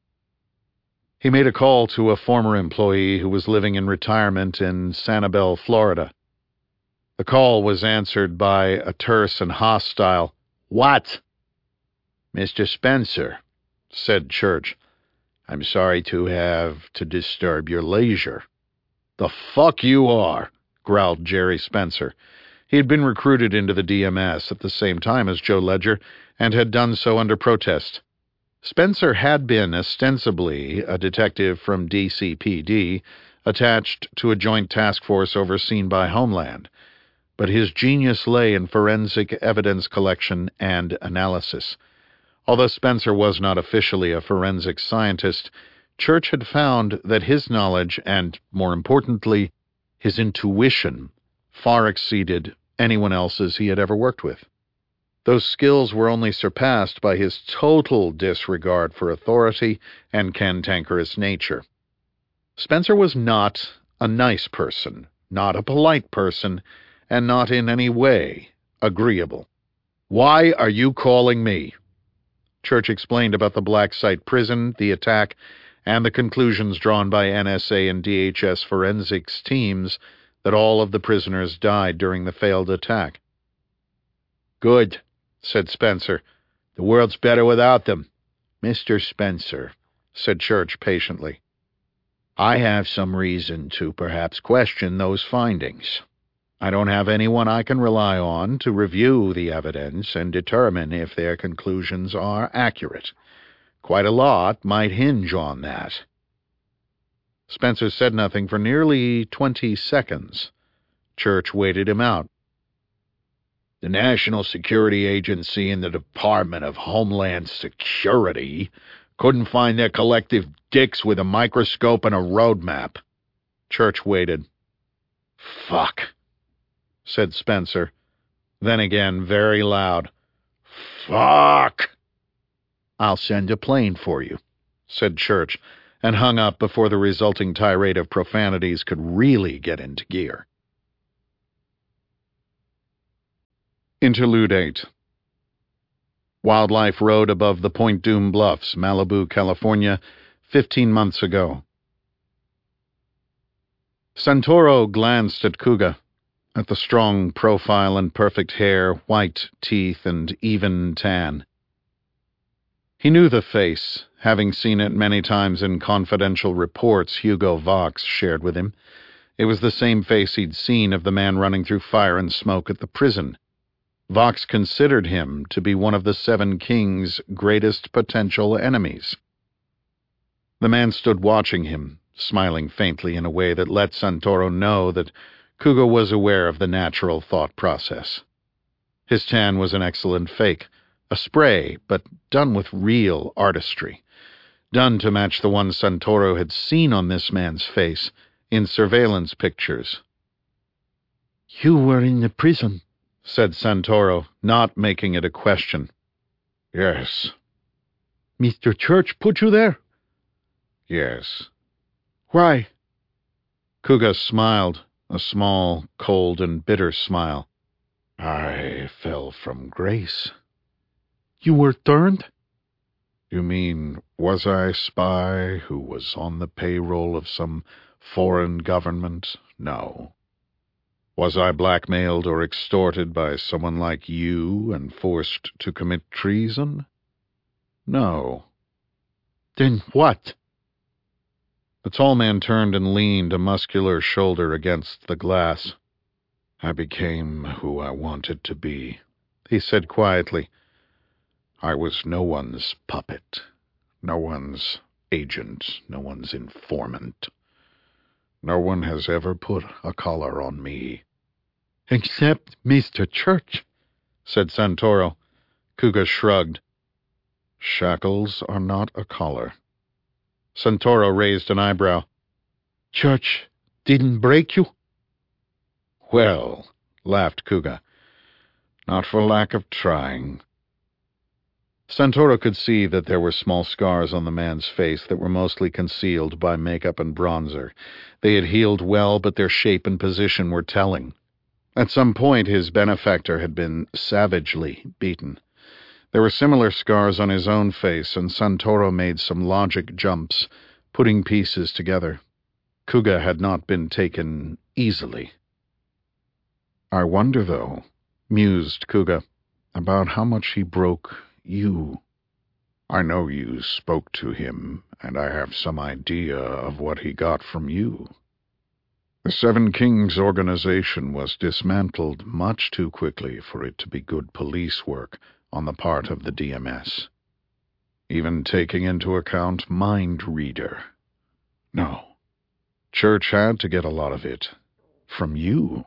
He made a call to a former employee who was living in retirement in Sanibel, Florida. The call was answered by a terse and hostile, "What?" "Mr. Spencer," said Church, "I'm sorry to have to disturb your leisure." "The fuck you are," growled Jerry Spencer. He had been recruited into the DMS at the same time as Joe Ledger and had done so under protest. Spencer had been ostensibly a detective from DCPD, attached to a joint task force overseen by Homeland, but his genius lay in forensic evidence collection and analysis. Although Spencer was not officially a forensic scientist, Church had found that his knowledge and, more importantly, his intuition far exceeded anyone else's he had ever worked with. Those skills were only surpassed by his total disregard for authority and cantankerous nature. Spencer was not a nice person, not a polite person, and not in any way agreeable. "Why are you calling me?" Church explained about the Black Site prison, the attack, and the conclusions drawn by NSA and DHS forensics teams that all of the prisoners died during the failed attack. "Good," said Spencer. "The world's better without them." "Mr. Spencer," said Church patiently, "I have some reason to perhaps question those findings. I don't have anyone I can rely on to review the evidence and determine if their conclusions are accurate. Quite a lot might hinge on that." Spencer said nothing for nearly 20 seconds. Church waited him out. "The National Security Agency and the Department of Homeland Security couldn't find their collective dicks with a microscope and a roadmap." Church waited. "Fuck," said Spencer. Then again, very loud, "Fuck." "I'll send a plane for you," said Church, and hung up before the resulting tirade of profanities could really get into gear. Interlude 8. Wildlife Road above the Point Dume Bluffs, Malibu, California, 15 months ago. Santoro glanced at Kuga, at the strong profile and perfect hair, white teeth, and even tan. He knew the face, having seen it many times in confidential reports Hugo Vox shared with him. It was the same face he'd seen of the man running through fire and smoke at the prison. Vox considered him to be one of the Seven Kings' greatest potential enemies. The man stood watching him, smiling faintly in a way that let Santoro know that Kuga was aware of the natural thought process. His tan was an excellent fake, a spray, but done with real artistry, done to match the one Santoro had seen on this man's face in surveillance pictures. "You were in the prison," said Santoro, not making it a question. "Yes." "Mr. Church put you there?" "Yes." "Why?" Kuga smiled, a small, cold, and bitter smile. "I fell from grace." "You were turned?" "You mean, was I a spy who was on the payroll of some foreign government? No. Was I blackmailed or extorted by someone like you and forced to commit treason? No." "Then what?" The tall man turned and leaned a muscular shoulder against the glass. "I became who I wanted to be," he said quietly. "I was no one's puppet, No one's agent, no one's informant. No one has ever put a collar on me. Except Mr. Church, said Santoro. Kuga shrugged. Shackles are not a collar. Santoro raised an eyebrow. Church didn't break you? Well, laughed Kuga, not for lack of trying. Santoro could see that there were small scars on the man's face that were mostly concealed by makeup and bronzer. They had healed well, but their shape and position were telling. At some point, his benefactor had been savagely beaten. There were similar scars on his own face, and Santoro made some logic jumps, putting pieces together. Kuga had not been taken easily. I wonder, though, mused Kuga, about how much he broke you. I know you spoke to him, and I have some idea of what he got from you. The Seven Kings organization was dismantled much too quickly for it to be good police work on the part of the DMS. Even taking into account Mind Reader. No. Church had to get a lot of it from you.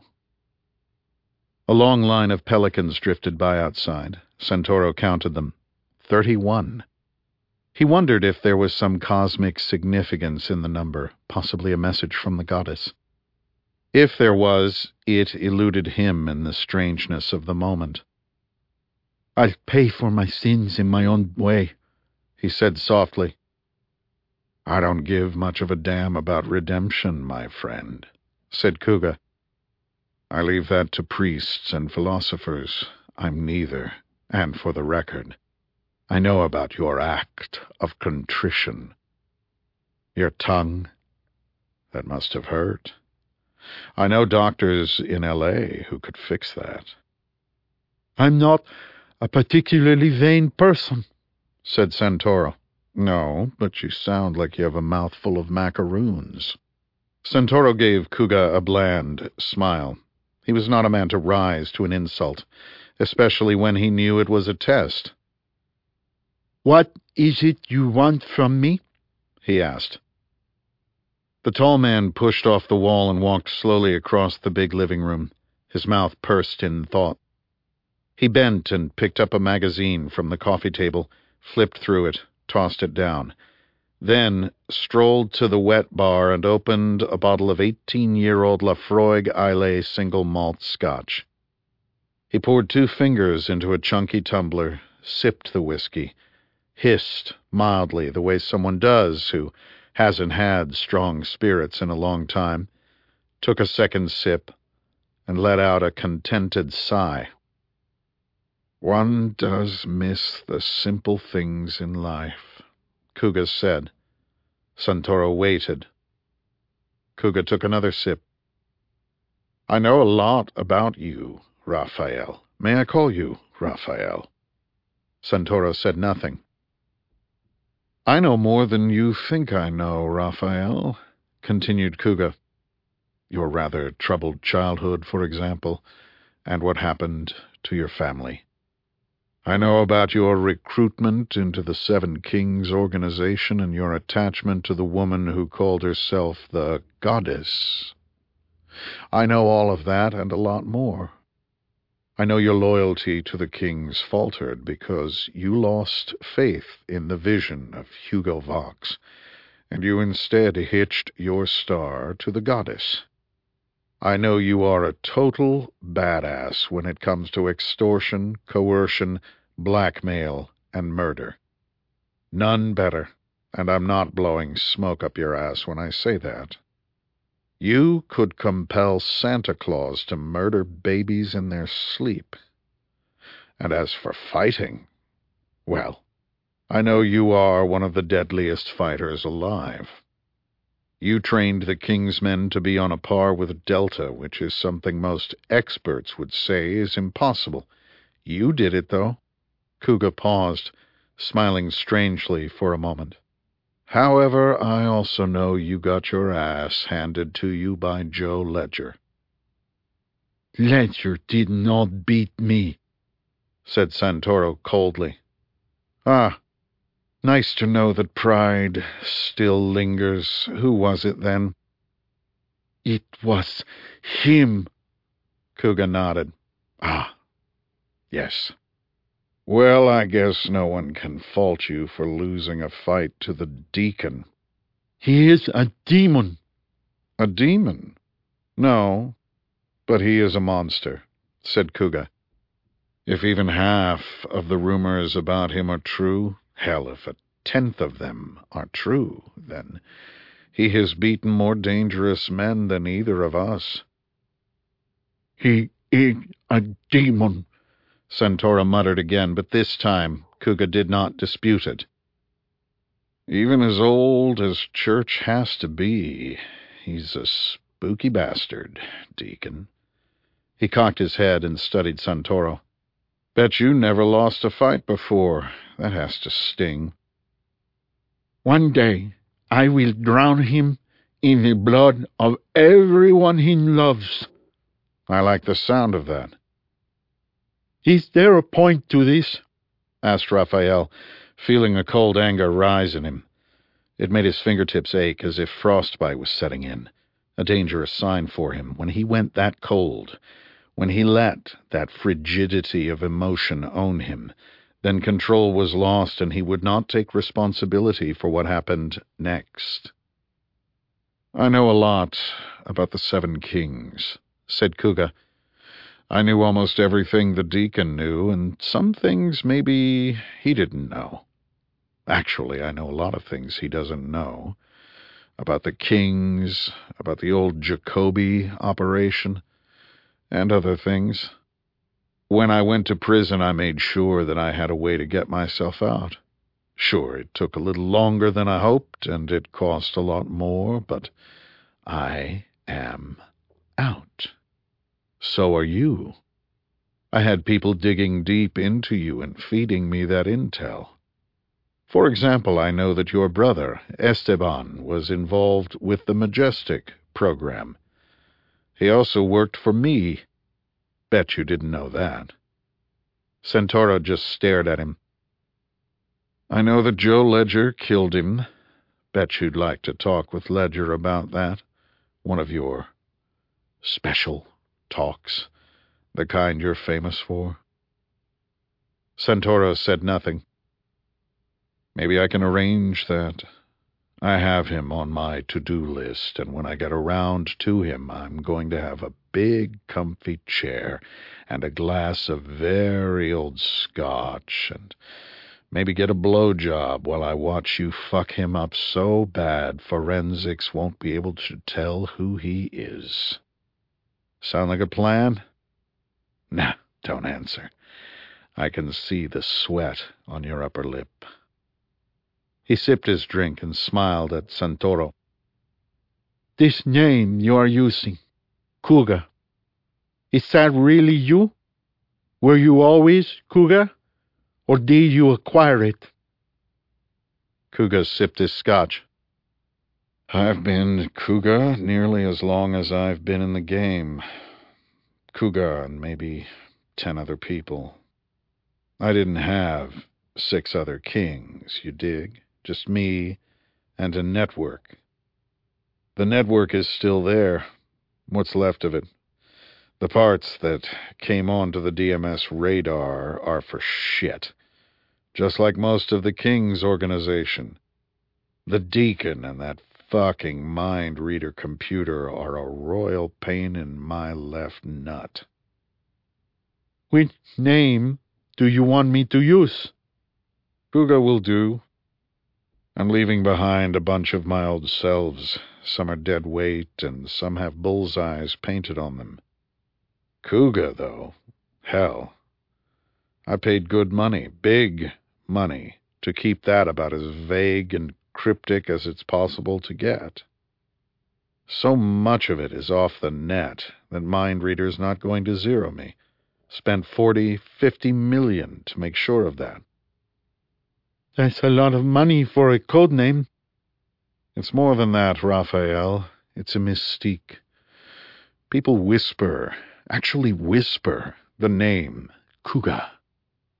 A long line of pelicans drifted by outside. Santoro counted them. 31. He wondered if there was some cosmic significance in the number, possibly a message from the goddess. If there was, it eluded him in the strangeness of the moment. I'll pay for my sins in my own way, he said softly. I don't give much of a damn about redemption, my friend, said Kuga. I leave that to priests and philosophers. I'm neither, and for the record, I know about your act of contrition. Your tongue, that must have hurt. I know doctors in L.A. who could fix that. I'm not a particularly vain person, said Santoro. No, but you sound like you have a mouthful of macaroons. Santoro gave Kuga a bland smile. He was not a man to rise to an insult, especially when he knew it was a test. What is it you want from me? He asked. The tall man pushed off the wall and walked slowly across the big living room, his mouth pursed in thought. He bent and picked up a magazine from the coffee table, flipped through it, tossed it down, then strolled to the wet bar and opened a bottle of 18-year-old Laphroaig Islay single malt scotch. He poured 2 fingers into a chunky tumbler, sipped the whiskey, hissed mildly the way someone does who hasn't had strong spirits in a long time, took a second sip, and let out a contented sigh. One does miss the simple things in life, Kuga said. Santoro waited. Kuga took another sip. I know a lot about you, Raphael. May I call you Raphael? Santoro said nothing. I know more than you think I know, Raphael, continued Kuga. Your rather troubled childhood, for example, and what happened to your family. I know about your recruitment into the Seven Kings organization and your attachment to the woman who called herself the Goddess. I know all of that and a lot more. I know your loyalty to the Kings faltered because you lost faith in the vision of Hugo Vox, and you instead hitched your star to the Goddess. I know you are a total badass when it comes to extortion, coercion, blackmail, and murder. None better, and I'm not blowing smoke up your ass when I say that. You could compel Santa Claus to murder babies in their sleep. And as for fighting, well, I know you are one of the deadliest fighters alive. You trained the King's men to be on a par with Delta, which is something most experts would say is impossible. You did it, though. Kuga paused, smiling strangely for a moment. However, I also know you got your ass handed to you by Joe Ledger. Ledger did not beat me, said Santoro coldly. Ah, Nice to know that pride still lingers. Who was it, then? It was him. Kuga nodded. Ah, yes. Well, I guess no one can fault you for losing a fight to the Deacon. He is a demon. A demon? No, but he is a monster, said Kuga. If even half of the rumors about him are true, hell, if 1/10 of them are true, then he has beaten more dangerous men than either of us. He is a demon, Santoro muttered again, but this time Kuga did not dispute it. Even as old as church has to be, he's a spooky bastard, Deacon. He cocked his head and studied Santoro. Bet you never lost a fight before. That has to sting. One day I will drown him in the blood of everyone he loves. I like the sound of that. Is there a point to this? Asked Raphael, feeling a cold anger rise in him. It made his fingertips ache as if frostbite was setting in, a dangerous sign for him when he went that cold. When he let that frigidity of emotion own him, then control was lost and he would not take responsibility for what happened next. I know a lot about the 7 Kings, said Kuga. I knew almost everything the Deacon knew, and some things maybe he didn't know. Actually, I know a lot of things he doesn't know. About the Kings, about the old Jacoby operation, and other things. When I went to prison, I made sure that I had a way to get myself out. Sure, it took a little longer than I hoped, and it cost a lot more, but I am out. So are you. I had people digging deep into you and feeding me that intel. For example, I know that your brother, Esteban, was involved with the Majestic program. He also worked for me. Bet you didn't know that. Santoro just stared at him. I know that Joe Ledger killed him. Bet you'd like to talk with Ledger about that. One of your special talks, the kind you're famous for. Santoro said nothing. Maybe I can arrange that. I have him on my to-do list, and when I get around to him, I'm going to have a big, comfy chair and a glass of very old scotch, and maybe get a blowjob while I watch you fuck him up so bad forensics won't be able to tell who he is. Sound like a plan? Nah, don't answer. I can see the sweat on your upper lip. He sipped his drink and smiled at Santoro. This name you are using, Kuga, is that really you? Were you always Kuga, or did you acquire it? Kuga sipped his scotch. I've been Kuga nearly as long as I've been in the game. Kuga and maybe 10 other people. I didn't have 6 other kings, you dig? Just me and a network. The network is still there. What's left of it? The parts that came onto the DMS radar are for shit. Just like most of the King's organization. The Deacon and that fucking mind reader computer are a royal pain in my left nut. Which name do you want me to use? Kuga will do. I'm leaving behind a bunch of my old selves. Some are dead weight, and some have bullseyes painted on them. Kuga, though, hell. I paid good money, big money, to keep that about as vague and cryptic as it's possible to get. So much of it is off the net that Mind Reader's not going to zero me. Spent 40, 50 million to make sure of that. That's a lot of money for a code name. It's more than that, Raphael. It's a mystique. People whisper, actually whisper, the name Kuga.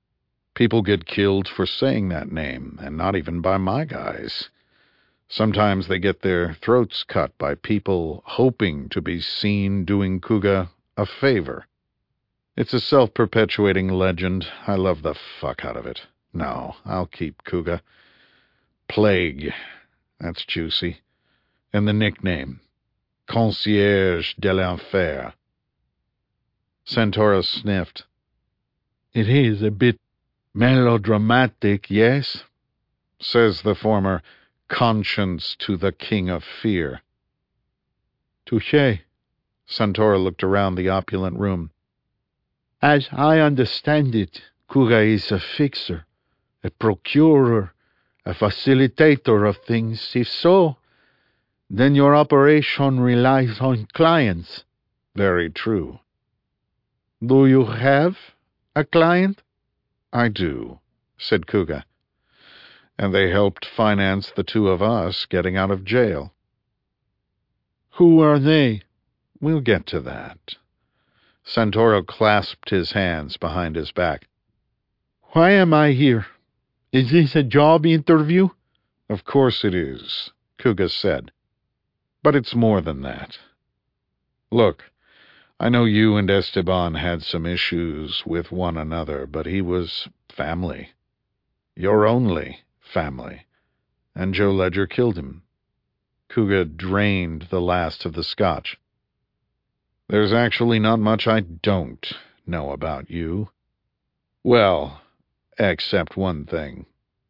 People get killed for saying that name, and not even by my guys. Sometimes they get their throats cut by people hoping to be seen doing Kuga a favor. It's a self-perpetuating legend. I love the fuck out of it. No, I'll keep Kuga. Plague. That's juicy. And the nickname. Concierge de l'Enfer. Santoro sniffed. It is a bit melodramatic, yes? Says the former conscience to the king of fear. Touché. Santoro looked around the opulent room. As I understand it, Kuga is a fixer, a procurer, a facilitator of things. If so, then your operation relies on clients. Very true. Do you have a client? I do, said Kuga. And they helped finance the two of us getting out of jail. Who are they? We'll get to that. Santoro clasped his hands behind his back. Why am I here? Is this a job interview? Of course it is, Kuga said. But it's more than that. Look, I know you and Esteban had some issues with one another, but he was family. Your only family. And Joe Ledger killed him. Kuga drained the last of the scotch. There's actually not much I don't know about you. Well, except one thing.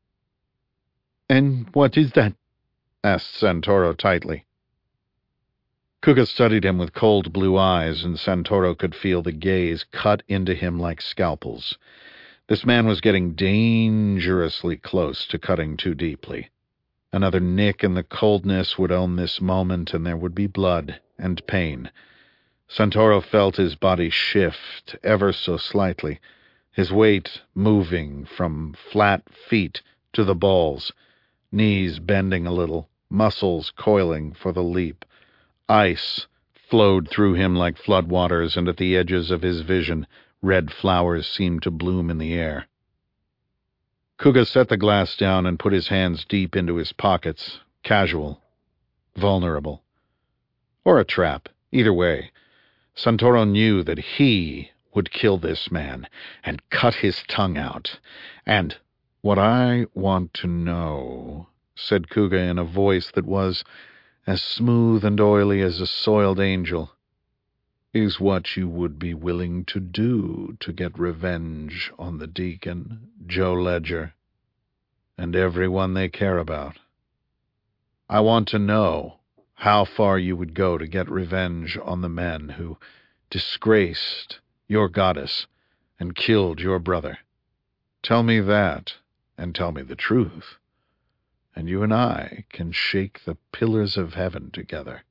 And what is that? Asked Santoro tightly. Kuga studied him with cold blue eyes, and Santoro could feel the gaze cut into him like scalpels. This man was getting dangerously close to cutting too deeply. Another nick in the coldness would own this moment, and there would be blood and pain. Santoro felt his body shift ever so slightly, his weight moving from flat feet to the balls, knees bending a little, muscles coiling for the leap. Ice flowed through him like floodwaters, and at the edges of his vision, red flowers seemed to bloom in the air. Kuga set the glass down and put his hands deep into his pockets, casual, vulnerable. Or a trap, either way. Santoro knew that he would kill this man and cut his tongue out. And what I want to know, said Kuga in a voice that was as smooth and oily as a soiled angel, is what you would be willing to do to get revenge on the Deacon, Joe Ledger, and everyone they care about. I want to know how far you would go to get revenge on the men who disgraced your goddess and killed your brother. Tell me that, and tell me the truth, and you and I can shake the pillars of heaven together.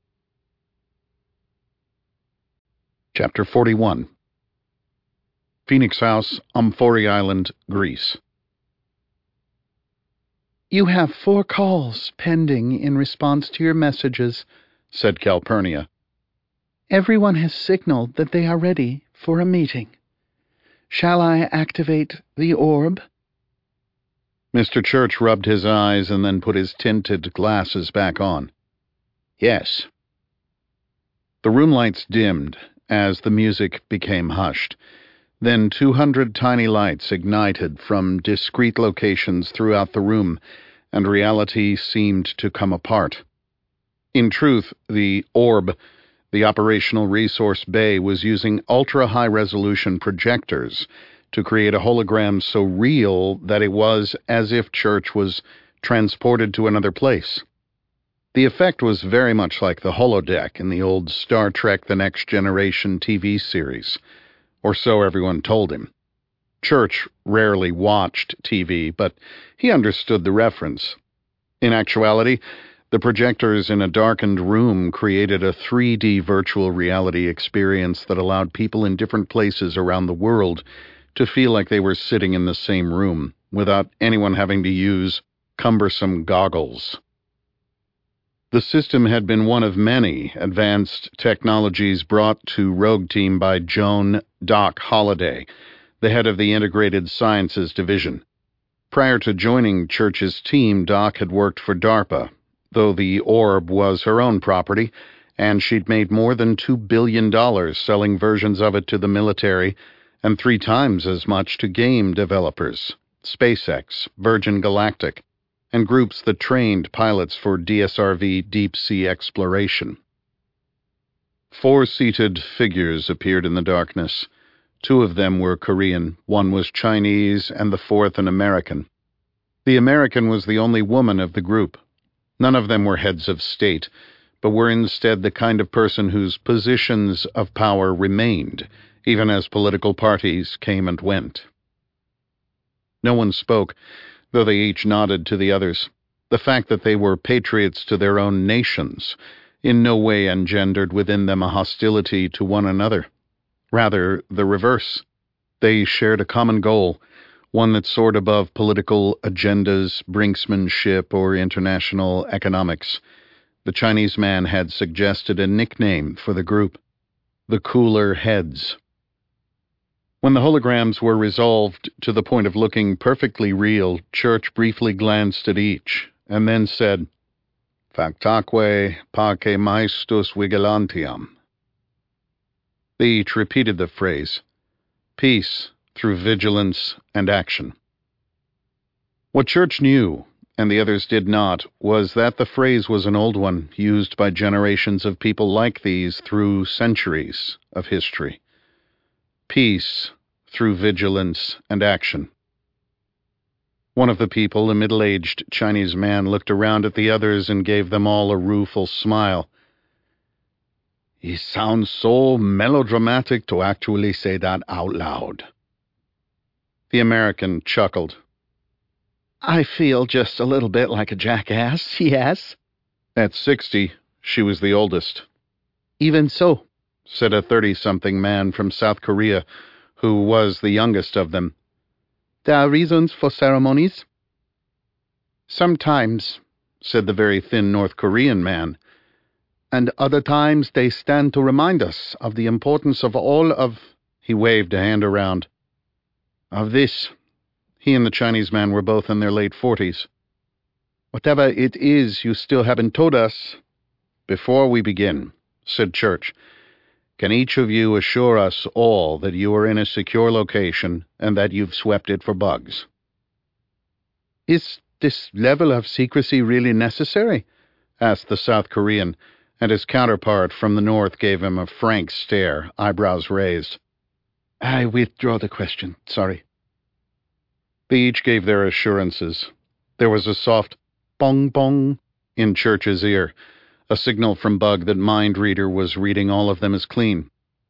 Chapter 41. Phoenix House, Omphori Island, Greece. You have 4 calls pending in response to your messages, said Calpurnia. Everyone has signaled that they are ready for a meeting. Shall I activate the orb? Mr. Church rubbed his eyes and then put his tinted glasses back on. Yes. The room lights dimmed as the music became hushed. Then 200 tiny lights ignited from discrete locations throughout the room, and reality seemed to come apart. In truth, the orb, the operational resource bay, was using ultra-high-resolution projectors to create a hologram so real that it was as if Church was transported to another place. The effect was very much like the holodeck in the old Star Trek The Next Generation TV series, or so everyone told him. Church rarely watched TV, but he understood the reference. In actuality, the projectors in a darkened room created a 3D virtual reality experience that allowed people in different places around the world to feel like they were sitting in the same room, without anyone having to use cumbersome goggles. The system had been one of many advanced technologies brought to Rogue Team by Joan "Doc" Holliday, the head of the Integrated Sciences Division. Prior to joining Church's team, Doc had worked for DARPA, though the orb was her own property, and she'd made more than $2 billion selling versions of it to the military and 3 times as much to game developers, SpaceX, Virgin Galactic, and groups that trained pilots for DSRV deep-sea exploration. 4-seated figures appeared in the darkness. 2 of them were Korean, 1 was Chinese, and the 4th an American. The American was the only woman of the group. None of them were heads of state, but were instead the kind of person whose positions of power remained, even as political parties came and went. No one spoke, though they each nodded to the others. The fact that they were patriots to their own nations in no way engendered within them a hostility to one another. Rather, the reverse. They shared a common goal, one that soared above political agendas, brinksmanship, or international economics. The Chinese man had suggested a nickname for the group: the Cooler Heads. When the holograms were resolved to the point of looking perfectly real, Church briefly glanced at each, and then said, "Factaque pace maestus vigilantiam." They each repeated the phrase, peace through vigilance and action. What Church knew, and the others did not, was that the phrase was an old one, used by generations of people like these through centuries of history. Peace through vigilance and action. One of the people, a middle-aged Chinese man, looked around at the others and gave them all a rueful smile. "It sounds so melodramatic to actually say that out loud." The American chuckled. I feel just a little bit like a jackass, yes. At 60, she was the oldest. Even so, said a 30-something man from South Korea, who was the youngest of them. There are reasons for ceremonies. Sometimes, said the very thin North Korean man. And other times they stand to remind us of the importance of all of... He waved a hand around. Of this. He and the Chinese man were both in their late 40s. Whatever it is you still haven't told us. Before we begin, said Church, can each of you assure us all that you are in a secure location and that you've swept it for bugs? Is this level of secrecy really necessary? Asked the South Korean, and his counterpart from the north gave him a frank stare, eyebrows raised. I withdraw the question, sorry. They each gave their assurances. There was a soft bong bong in Church's ear, a signal from Bug that Mind Reader was reading all of them as clean.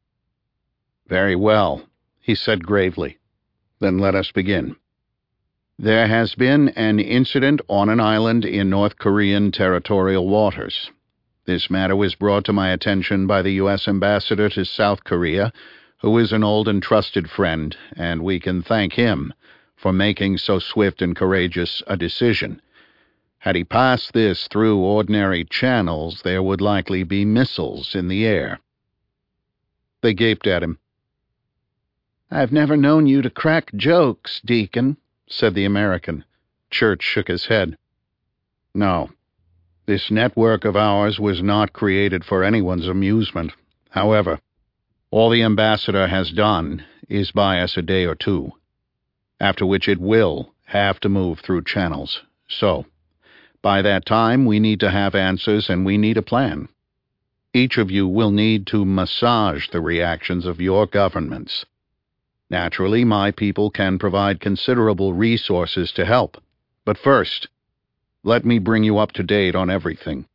Very well, he said gravely. Then let us begin. There has been an incident on an island in North Korean territorial waters. This matter was brought to my attention by the U.S. ambassador to South Korea, who is an old and trusted friend, and we can thank him for making so swift and courageous a decision. Had he passed this through ordinary channels, there would likely be missiles in the air. They gaped at him. I've never known you to crack jokes, Deacon, said the American. Church shook his head. No. This network of ours was not created for anyone's amusement. However, all the ambassador has done is buy us a day or two, after which it will have to move through channels. So, by that time, we need to have answers and we need a plan. Each of you will need to massage the reactions of your governments. Naturally, my people can provide considerable resources to help. But first, let me bring you up to date on everything.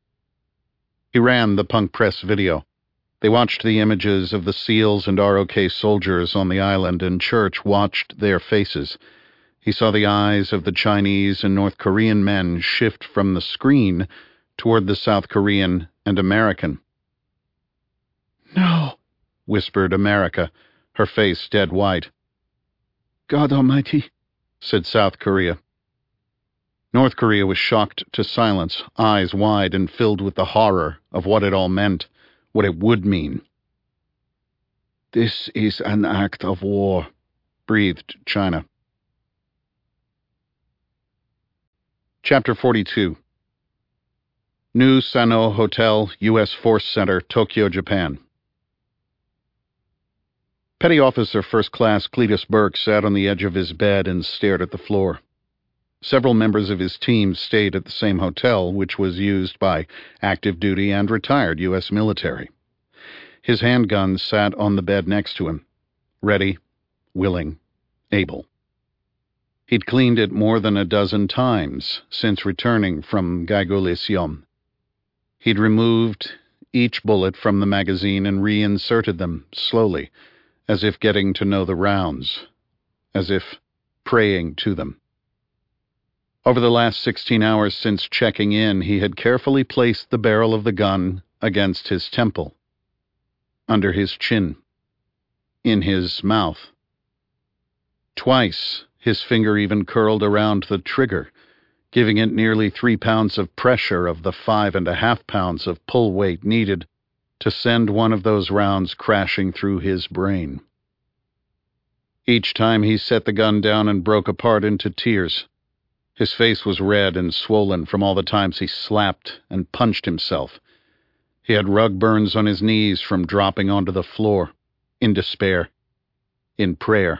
He ran the Punk Press video. They watched the images of the SEALs and ROK soldiers on the island, and Church watched their faces. He saw the eyes of the Chinese and North Korean men shift from the screen toward the South Korean and American. No, whispered America, her face dead white. God Almighty, said South Korea. North Korea was shocked to silence, eyes wide and filled with the horror of what it all meant, what it would mean. This is an act of war, breathed China. Chapter 42. New Sano Hotel, U.S. Force Center, Tokyo, Japan. Petty Officer First Class Cletus Burke sat on the edge of his bed and stared at the floor. Several members of his team stayed at the same hotel, which was used by active duty and retired U.S. military. His handgun sat on the bed next to him, ready, willing, able. He'd cleaned it more than a dozen times since returning from Gaigolision. He'd removed each bullet from the magazine and reinserted them slowly, as if getting to know the rounds, as if praying to them. Over the last 16 hours since checking in, he had carefully placed the barrel of the gun against his temple, under his chin, in his mouth. Twice, his finger even curled around the trigger, giving it nearly 3 pounds of pressure of the 5.5 pounds of pull weight needed to send one of those rounds crashing through his brain. Each time he set the gun down and broke apart into tears. His face was red and swollen from all the times he slapped and punched himself. He had rug burns on his knees from dropping onto the floor, in despair, in prayer.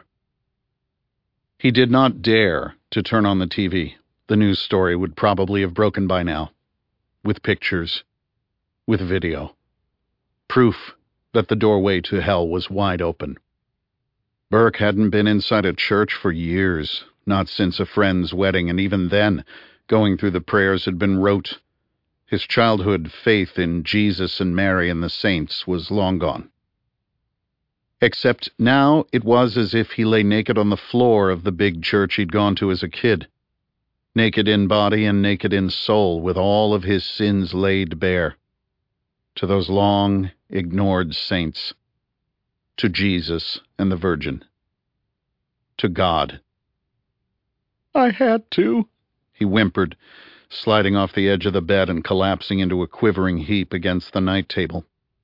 He did not dare to turn on the TV. The news story would probably have broken by now, with pictures, with video. Proof that the doorway to hell was wide open. Burke hadn't been inside a church for years, not since a friend's wedding, and even then, going through the prayers had been rote. His childhood faith in Jesus and Mary and the saints was long gone. Except now it was as if he lay naked on the floor of the big church he'd gone to as a kid. Naked in body and naked in soul, with all of his sins laid bare. To those long, ignored saints. To Jesus and the Virgin. To God. "I had to," he whimpered, sliding off the edge of the bed and collapsing into a quivering heap against the night table.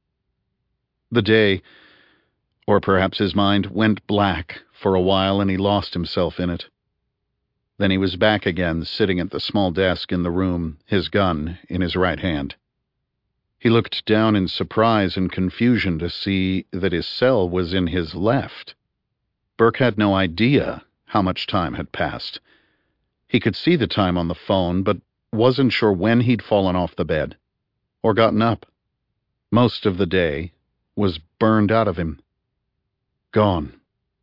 The day, or perhaps his mind, went black for a while and he lost himself in it. Then he was back again, sitting at the small desk in the room, his gun in his right hand. He looked down in surprise and confusion to see that his cell was in his left. Burke had no idea how much time had passed. He could see the time on the phone, but wasn't sure when he'd fallen off the bed or gotten up. Most of the day was burned out of him. Gone.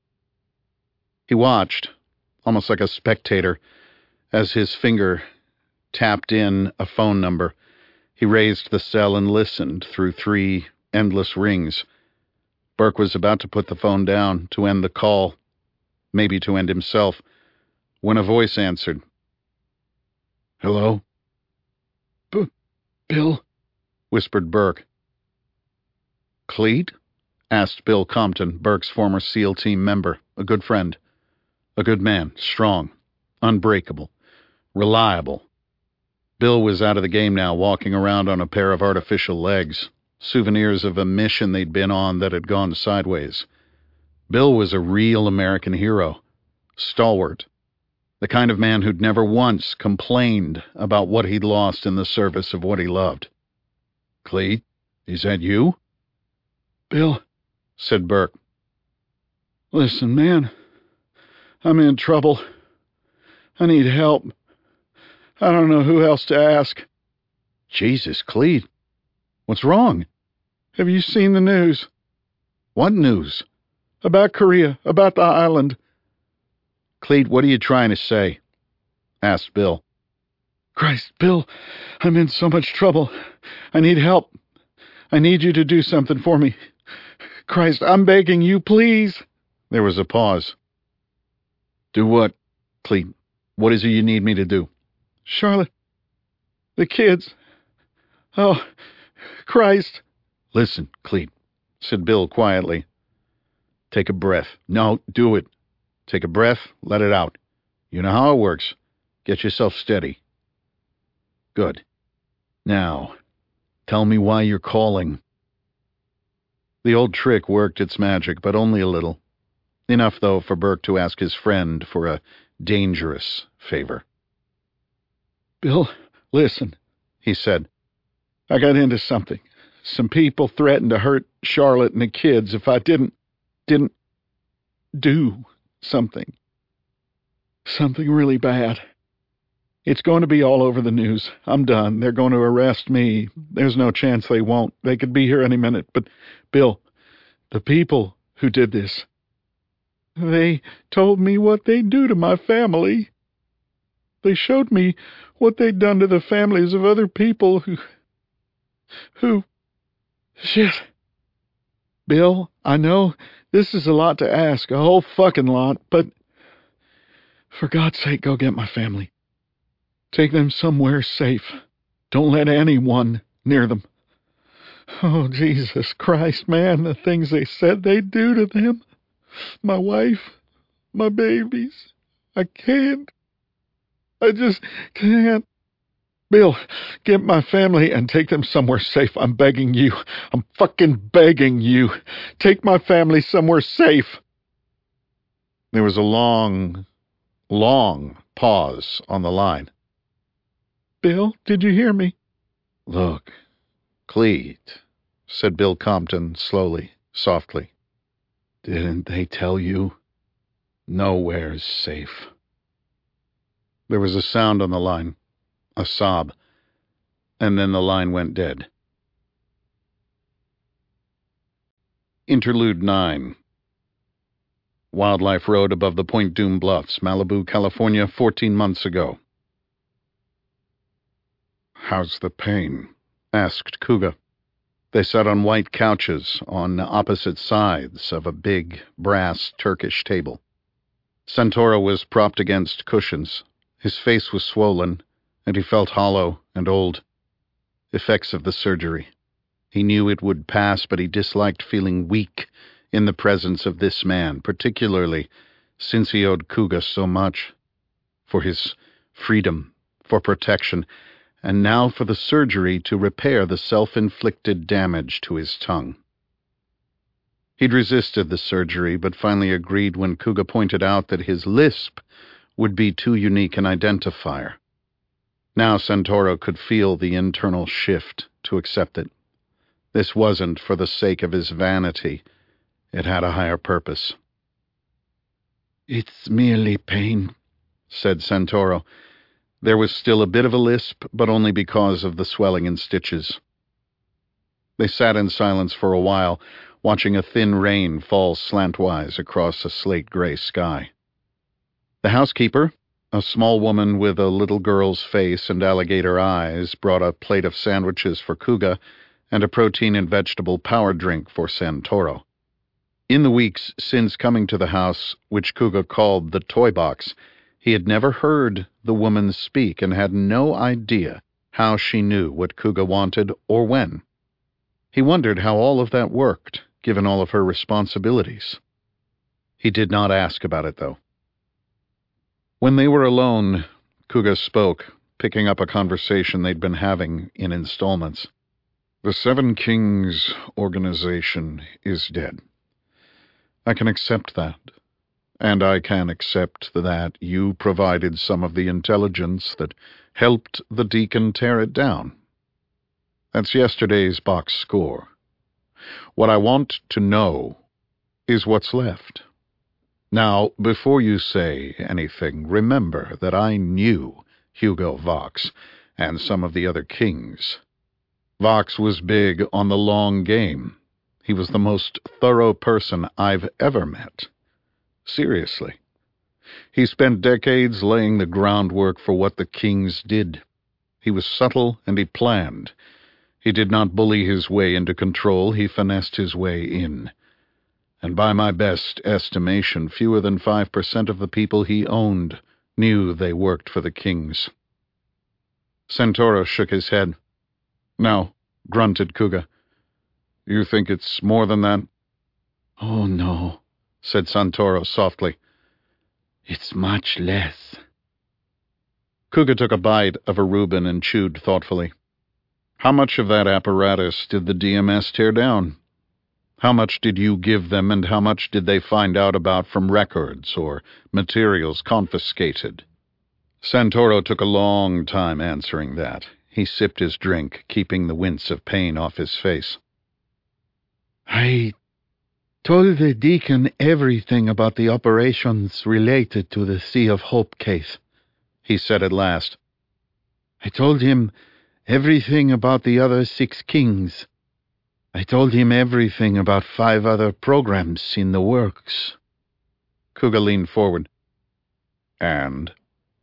He watched, almost like a spectator, as his finger tapped in a phone number. He raised the cell and listened through 3 endless rings. Burke was about to put the phone down, to end the call, maybe to end himself, when a voice answered. "Hello?" Bill? whispered Burke. "Cleet?" asked Bill Compton, Burke's former SEAL team member, a good friend. A good man, strong, unbreakable, reliable. Bill was out of the game now, walking around on a pair of artificial legs, souvenirs of a mission they'd been on that had gone sideways. Bill was a real American hero, stalwart, the kind of man who'd never once complained about what he'd lost in the service of what he loved. "Cleet, is that you?" Bill, said Burke. listen, man. I'm in trouble. I need help. I don't know who else to ask. Jesus, Cleet. What's wrong? Have you seen the news? What news? About Korea, about the island. Cleet, what are you trying to say? Asked Bill. Christ, Bill, I'm in so much trouble. I need help. I need you to do something for me. Christ, I'm begging you, please. There was a pause. Do what, Cleet? What is it you need me to do? Charlotte. The kids. Oh, Christ. Listen, Cleet, said Bill quietly. Take a breath. No, do it. Take a breath, let it out. You know how it works. Get yourself steady. Good. Now, tell me why you're calling. The old trick worked its magic, but only a little. Enough, though, for Burke to ask his friend for a dangerous favor. Bill, listen, he said. I got into something. Some people threatened to hurt Charlotte and the kids if I didn't do something. Something really bad. It's going to be all over the news. I'm done. They're going to arrest me. There's no chance they won't. They could be here any minute. But, Bill, the people who did this, they told me what they'd do to my family. They showed me what they'd done to the families of other people who... Shit. Bill, I know this is a lot to ask, a whole fucking lot, but for God's sake, go get my family. Take them somewhere safe. Don't let anyone near them. Oh, Jesus Christ, man, the things they said they'd do to them. My wife, my babies. I can't. I just can't. Bill, get my family and take them somewhere safe. I'm begging you. I'm fucking begging you. Take my family somewhere safe. There was a long pause on the line. Bill, did you hear me? Look, Cleet, said Bill Compton slowly, softly. Didn't they tell you? Nowhere's safe. There was a sound on the line, a sob, and then the line went dead. Interlude 9. Wildlife Road above the Point Dume Bluffs, Malibu, California, 14 months ago. How's the pain? Asked Kuga. They sat on white couches on opposite sides of a big, brass Turkish table. Santoro was propped against cushions. His face was swollen, and he felt hollow and old. Effects of the surgery. He knew it would pass, but he disliked feeling weak in the presence of this man, particularly since he owed Kuga so much. For his freedom, for protection, and now for the surgery to repair the self-inflicted damage to his tongue. He'd resisted the surgery, but finally agreed when Kuga pointed out that his lisp would be too unique an identifier. Now Santoro could feel the internal shift to accept it. This wasn't for the sake of his vanity. It had a higher purpose. It's merely pain, said Santoro. There was still a bit of a lisp, but only because of the swelling and stitches. They sat in silence for a while, watching a thin rain fall slantwise across a slate-gray sky. The housekeeper, a small woman with a little girl's face and alligator eyes, brought a plate of sandwiches for Kuga and a protein and vegetable power drink for Santoro. In the weeks since coming to the house, which Kuga called the toy box, he had never heard the woman speak and had no idea how she knew what Kuga wanted or when. He wondered how all of that worked, given all of her responsibilities. He did not ask about it, though. When they were alone, Kuga spoke, picking up a conversation they'd been having in installments. The Seven Kings organization is dead. I can accept that. And I can accept that you provided some of the intelligence that helped the Deacon tear it down. That's yesterday's box score. What I want to know is what's left. Now, before you say anything, remember that I knew Hugo Vox and some of the other kings. Vox was big on the long game. He was the most thorough person I've ever met. Seriously. He spent decades laying the groundwork for what the kings did. He was subtle and he planned. He did not bully his way into control, he finessed his way in. And by my best estimation, fewer than 5% of the people he owned knew they worked for the kings. Santoro shook his head. No, grunted Kuga. You think it's more than that? Oh, no, said Santoro softly. It's much less. Kuga took a bite of a Reuben and chewed thoughtfully. How much of that apparatus did the DMS tear down? How much did you give them, and how much did they find out about from records or materials confiscated? Santoro took a long time answering that. He sipped his drink, keeping the wince of pain off his face. I told the deacon everything about the operations related to the Sea of Hope case, he said at last. I told him everything about the other 6 kings. I told him everything about 5 other programs in the works. Kuga leaned forward. And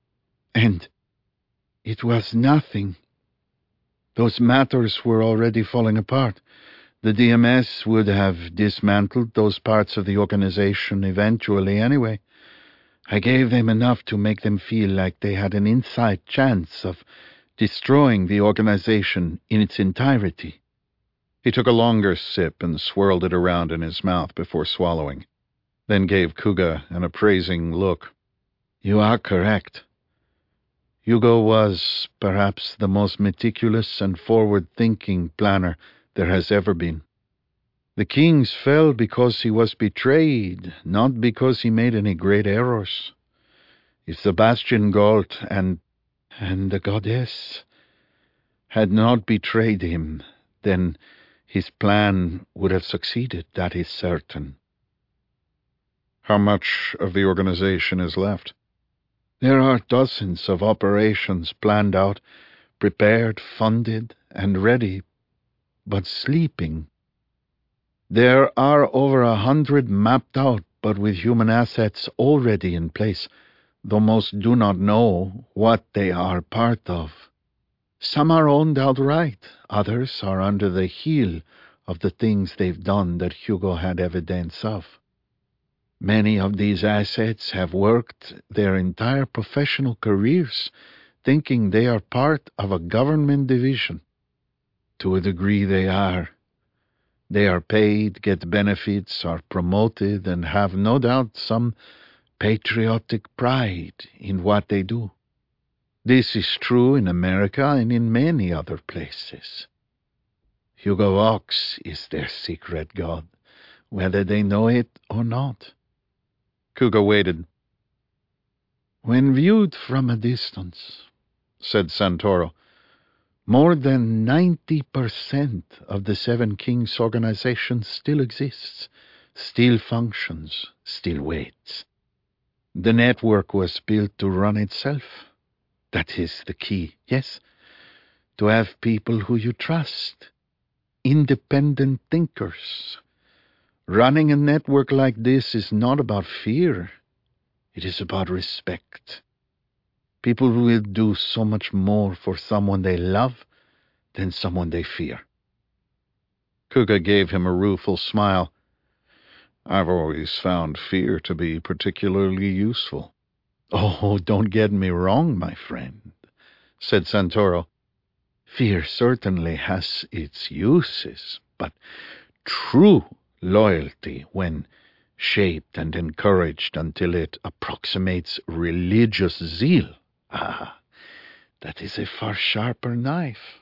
it was nothing. Those matters were already falling apart. The DMS would have dismantled those parts of the organization eventually anyway. I gave them enough to make them feel like they had an inside chance of destroying the organization in its entirety. He took a longer sip and swirled it around in his mouth before swallowing, then gave Kuga an appraising look. You are correct. Hugo was perhaps the most meticulous and forward-thinking planner there has ever been. The kings fell because he was betrayed, not because he made any great errors. If Sebastian Gault and the goddess had not betrayed him, then his plan would have succeeded, that is certain. How much of the organization is left? There are dozens of operations planned out, prepared, funded, and ready, but sleeping. There are over 100 mapped out, but with human assets already in place, though most do not know what they are part of. Some are owned outright, others are under the heel of the things they've done that Hugo had evidence of. Many of these assets have worked their entire professional careers thinking they are part of a government division. To a degree they are. They are paid, get benefits, are promoted, and have no doubt some patriotic pride in what they do. This is true in America and in many other places. Hugo Vox is their secret god, whether they know it or not. Kuga waited. When viewed from a distance, said Santoro, more than 90% of the Seven Kings organization still exists, still functions, still waits. The network was built to run itself. That is the key, yes? To have people who you trust, independent thinkers. Running a network like this is not about fear. It is about respect. People will do so much more for someone they love than someone they fear. Kuga gave him a rueful smile. I've always found fear to be particularly useful. Oh, don't get me wrong, my friend, said Santoro. Fear certainly has its uses, but true loyalty, when shaped and encouraged until it approximates religious zeal, that is a far sharper knife.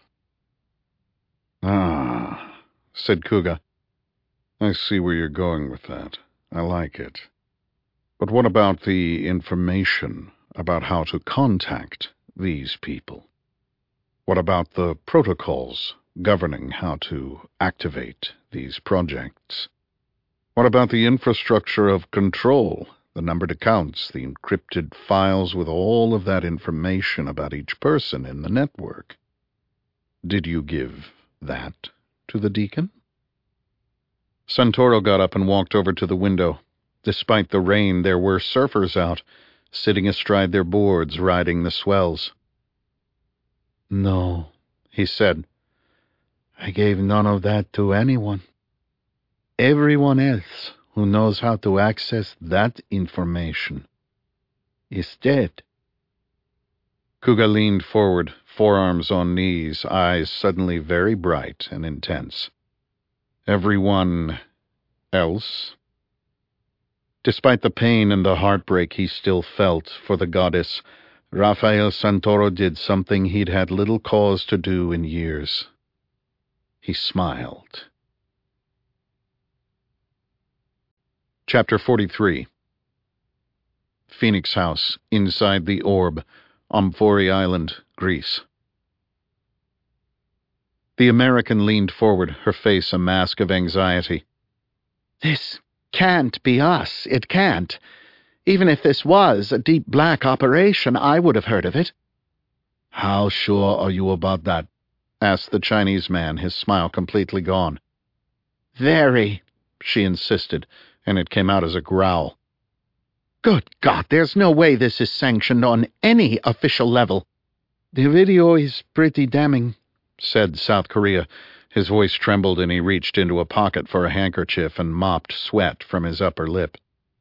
Ah, said Kuga. I see where you're going with that. I like it. But what about the information about how to contact these people? What about the protocols governing how to activate these projects? What about the infrastructure of control, the numbered accounts, the encrypted files with all of that information about each person in the network? Did you give that to the deacon? Santoro got up and walked over to the window. Despite the rain, there were surfers out, sitting astride their boards, riding the swells. No, he said. I gave none of that to anyone. Everyone else who knows how to access that information is dead. Kuga leaned forward, forearms on knees, eyes suddenly very bright and intense. Everyone else? Despite the pain and the heartbreak he still felt for the goddess, Rafael Santoro did something he'd had little cause to do in years. He smiled. Chapter 43. Phoenix House, inside the Orb, Omphori Island, Greece. The American leaned forward, her face a mask of anxiety. This can't be us. It can't. Even if this was a deep black operation, I would have heard of it. How sure are you about that? Asked the Chinese man, his smile completely gone. Very, she insisted, and it came out as a growl. Good God, there's no way this is sanctioned on any official level. The video is pretty damning, said South Korea. His voice trembled and he reached into a pocket for a handkerchief and mopped sweat from his upper lip.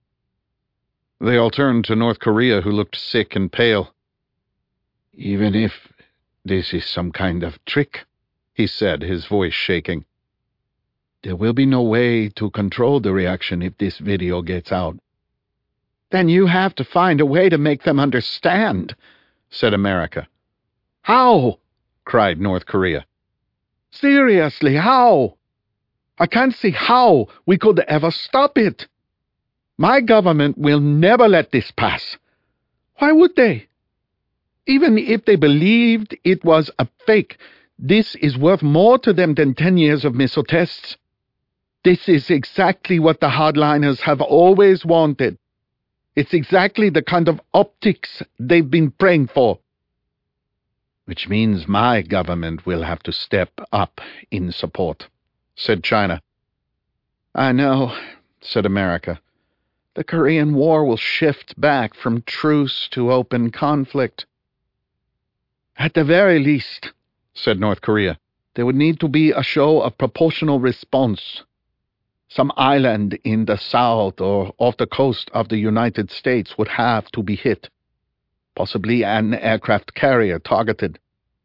They all turned to North Korea, who looked sick and pale. Even if this is some kind of trick, he said, his voice shaking, there will be no way to control the reaction if this video gets out. Then you have to find a way to make them understand, said America. How? Cried North Korea. Seriously, how? I can't see how we could ever stop it. My government will never let this pass. Why would they? Even if they believed it was a fake, this is worth more to them than 10 years of missile tests. This is exactly what the hardliners have always wanted. It's exactly the kind of optics they've been praying for. Which means my government will have to step up in support, said China. I know, said America. The Korean War will shift back from truce to open conflict. At the very least, said North Korea, there would need to be a show of proportional response. Some island in the south or off the coast of the United States would have to be hit. Possibly an aircraft carrier targeted.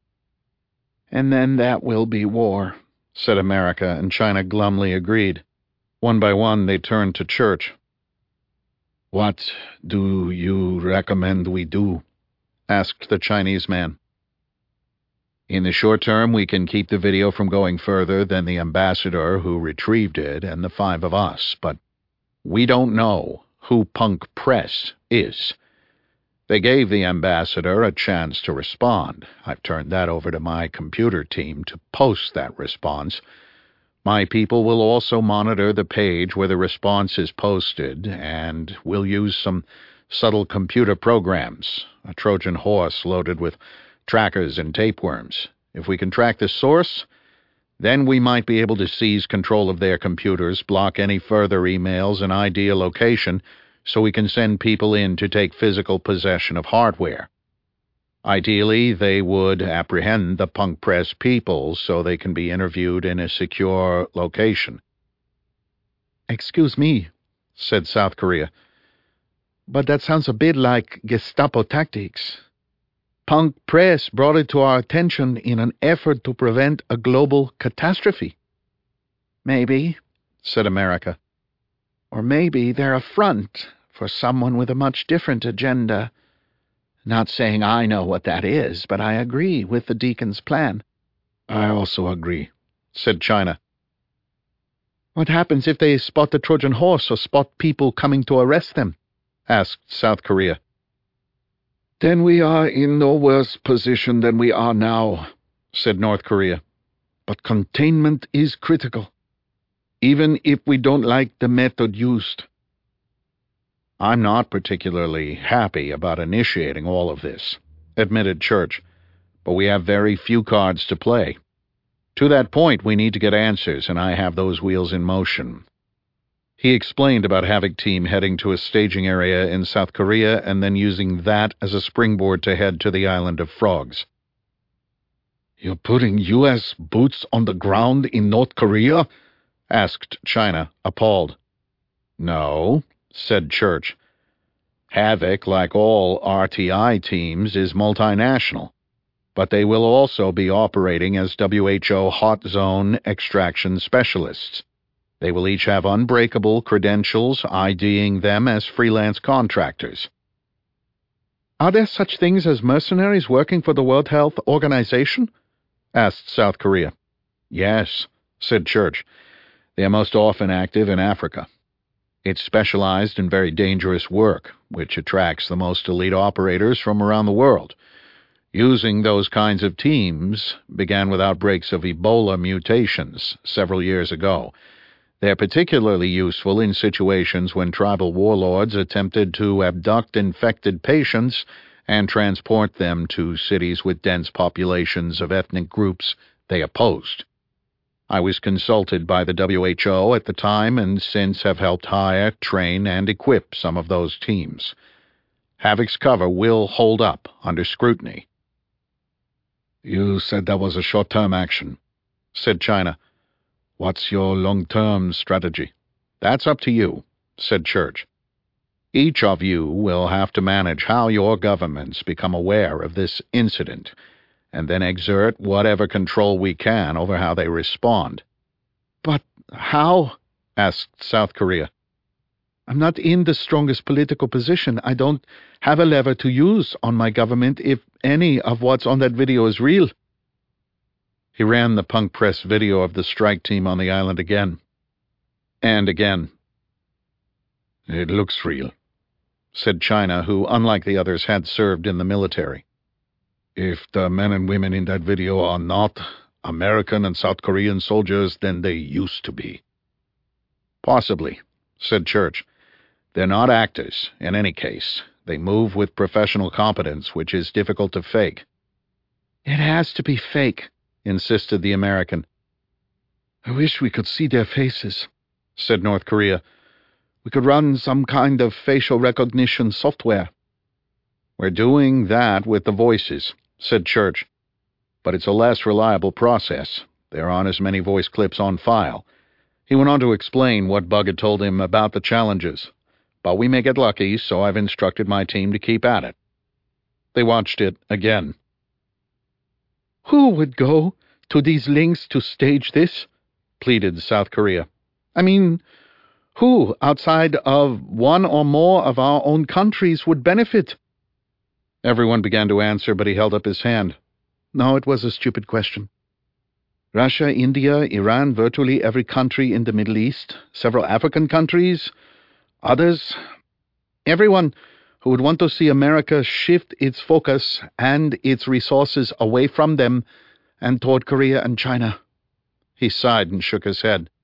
And then that will be war, said America, and China glumly agreed. One by one they turned to Church. What do you recommend we do? Asked the Chinese man. In the short term, we can keep the video from going further than the ambassador who retrieved it and the 5 of us, but we don't know who Punk Press is. They gave the ambassador a chance to respond. I've turned that over to my computer team to post that response. My people will also monitor the page where the response is posted, and we'll use some subtle computer programs, a Trojan horse loaded with trackers and tapeworms. If we can track the source, then we might be able to seize control of their computers, block any further emails, and ID a location so we can send people in to take physical possession of hardware. Ideally, they would apprehend the Punk Press people so they can be interviewed in a secure location. Excuse me, said South Korea, but that sounds a bit like Gestapo tactics. Punk Press brought it to our attention in an effort to prevent a global catastrophe. Maybe, said America. Or maybe they're a front for someone with a much different agenda. Not saying I know what that is, but I agree with the deacon's plan. I also agree, said China. What happens if they spot the Trojan horse or spot people coming to arrest them? Asked South Korea. Then we are in no worse position than we are now, said North Korea. But containment is critical, even if we don't like the method used. I'm not particularly happy about initiating all of this, admitted Church, but we have very few cards to play. To that point, we need to get answers, and I have those wheels in motion. He explained about Havoc Team heading to a staging area in South Korea and then using that as a springboard to head to the island of Frogs. You're putting U.S. boots on the ground in North Korea? Asked China, appalled. No, said Church. Havoc, like all RTI teams, is multinational, but they will also be operating as WHO hot zone extraction specialists. They will each have unbreakable credentials, IDing them as freelance contractors. Are there such things as mercenaries working for the World Health Organization? Asked South Korea. Yes, said Church. They are most often active in Africa. It's specialized in very dangerous work, which attracts the most elite operators from around the world. Using those kinds of teams began with outbreaks of Ebola mutations several years ago. They're particularly useful in situations when tribal warlords attempted to abduct infected patients and transport them to cities with dense populations of ethnic groups they opposed. I was consulted by the WHO at the time and since have helped hire, train, and equip some of those teams. Havoc's cover will hold up under scrutiny. You said that was a short-term action, said China. What's your long-term strategy? That's up to you, said Church. Each of you will have to manage how your governments become aware of this incident, and then exert whatever control we can over how they respond. But how? Asked South Korea. I'm not in the strongest political position. I don't have a lever to use on my government if any of what's on that video is real. He ran the punk press video of the strike team on the island again. And again. It looks real, said China, who, unlike the others, had served in the military. If the men and women in that video are not American and South Korean soldiers, then they used to be. Possibly, said Church. They're not actors, in any case. They move with professional competence, which is difficult to fake. It has to be fake, insisted the American. I wish we could see their faces, said North Korea. We could run some kind of facial recognition software. We're doing that with the voices, said Church. But it's a less reliable process. There aren't as many voice clips on file. He went on to explain what Bug had told him about the challenges. But we may get lucky, so I've instructed my team to keep at it. They watched it again. Who would go to these links to stage this? Pleaded South Korea. I mean, who, outside of one or more of our own countries, would benefit? Everyone began to answer, but he held up his hand. No, it was a stupid question. Russia, India, Iran, virtually every country in the Middle East, several African countries, others. Everyone who would want to see America shift its focus and its resources away from them and toward Korea and China. He sighed and shook his head.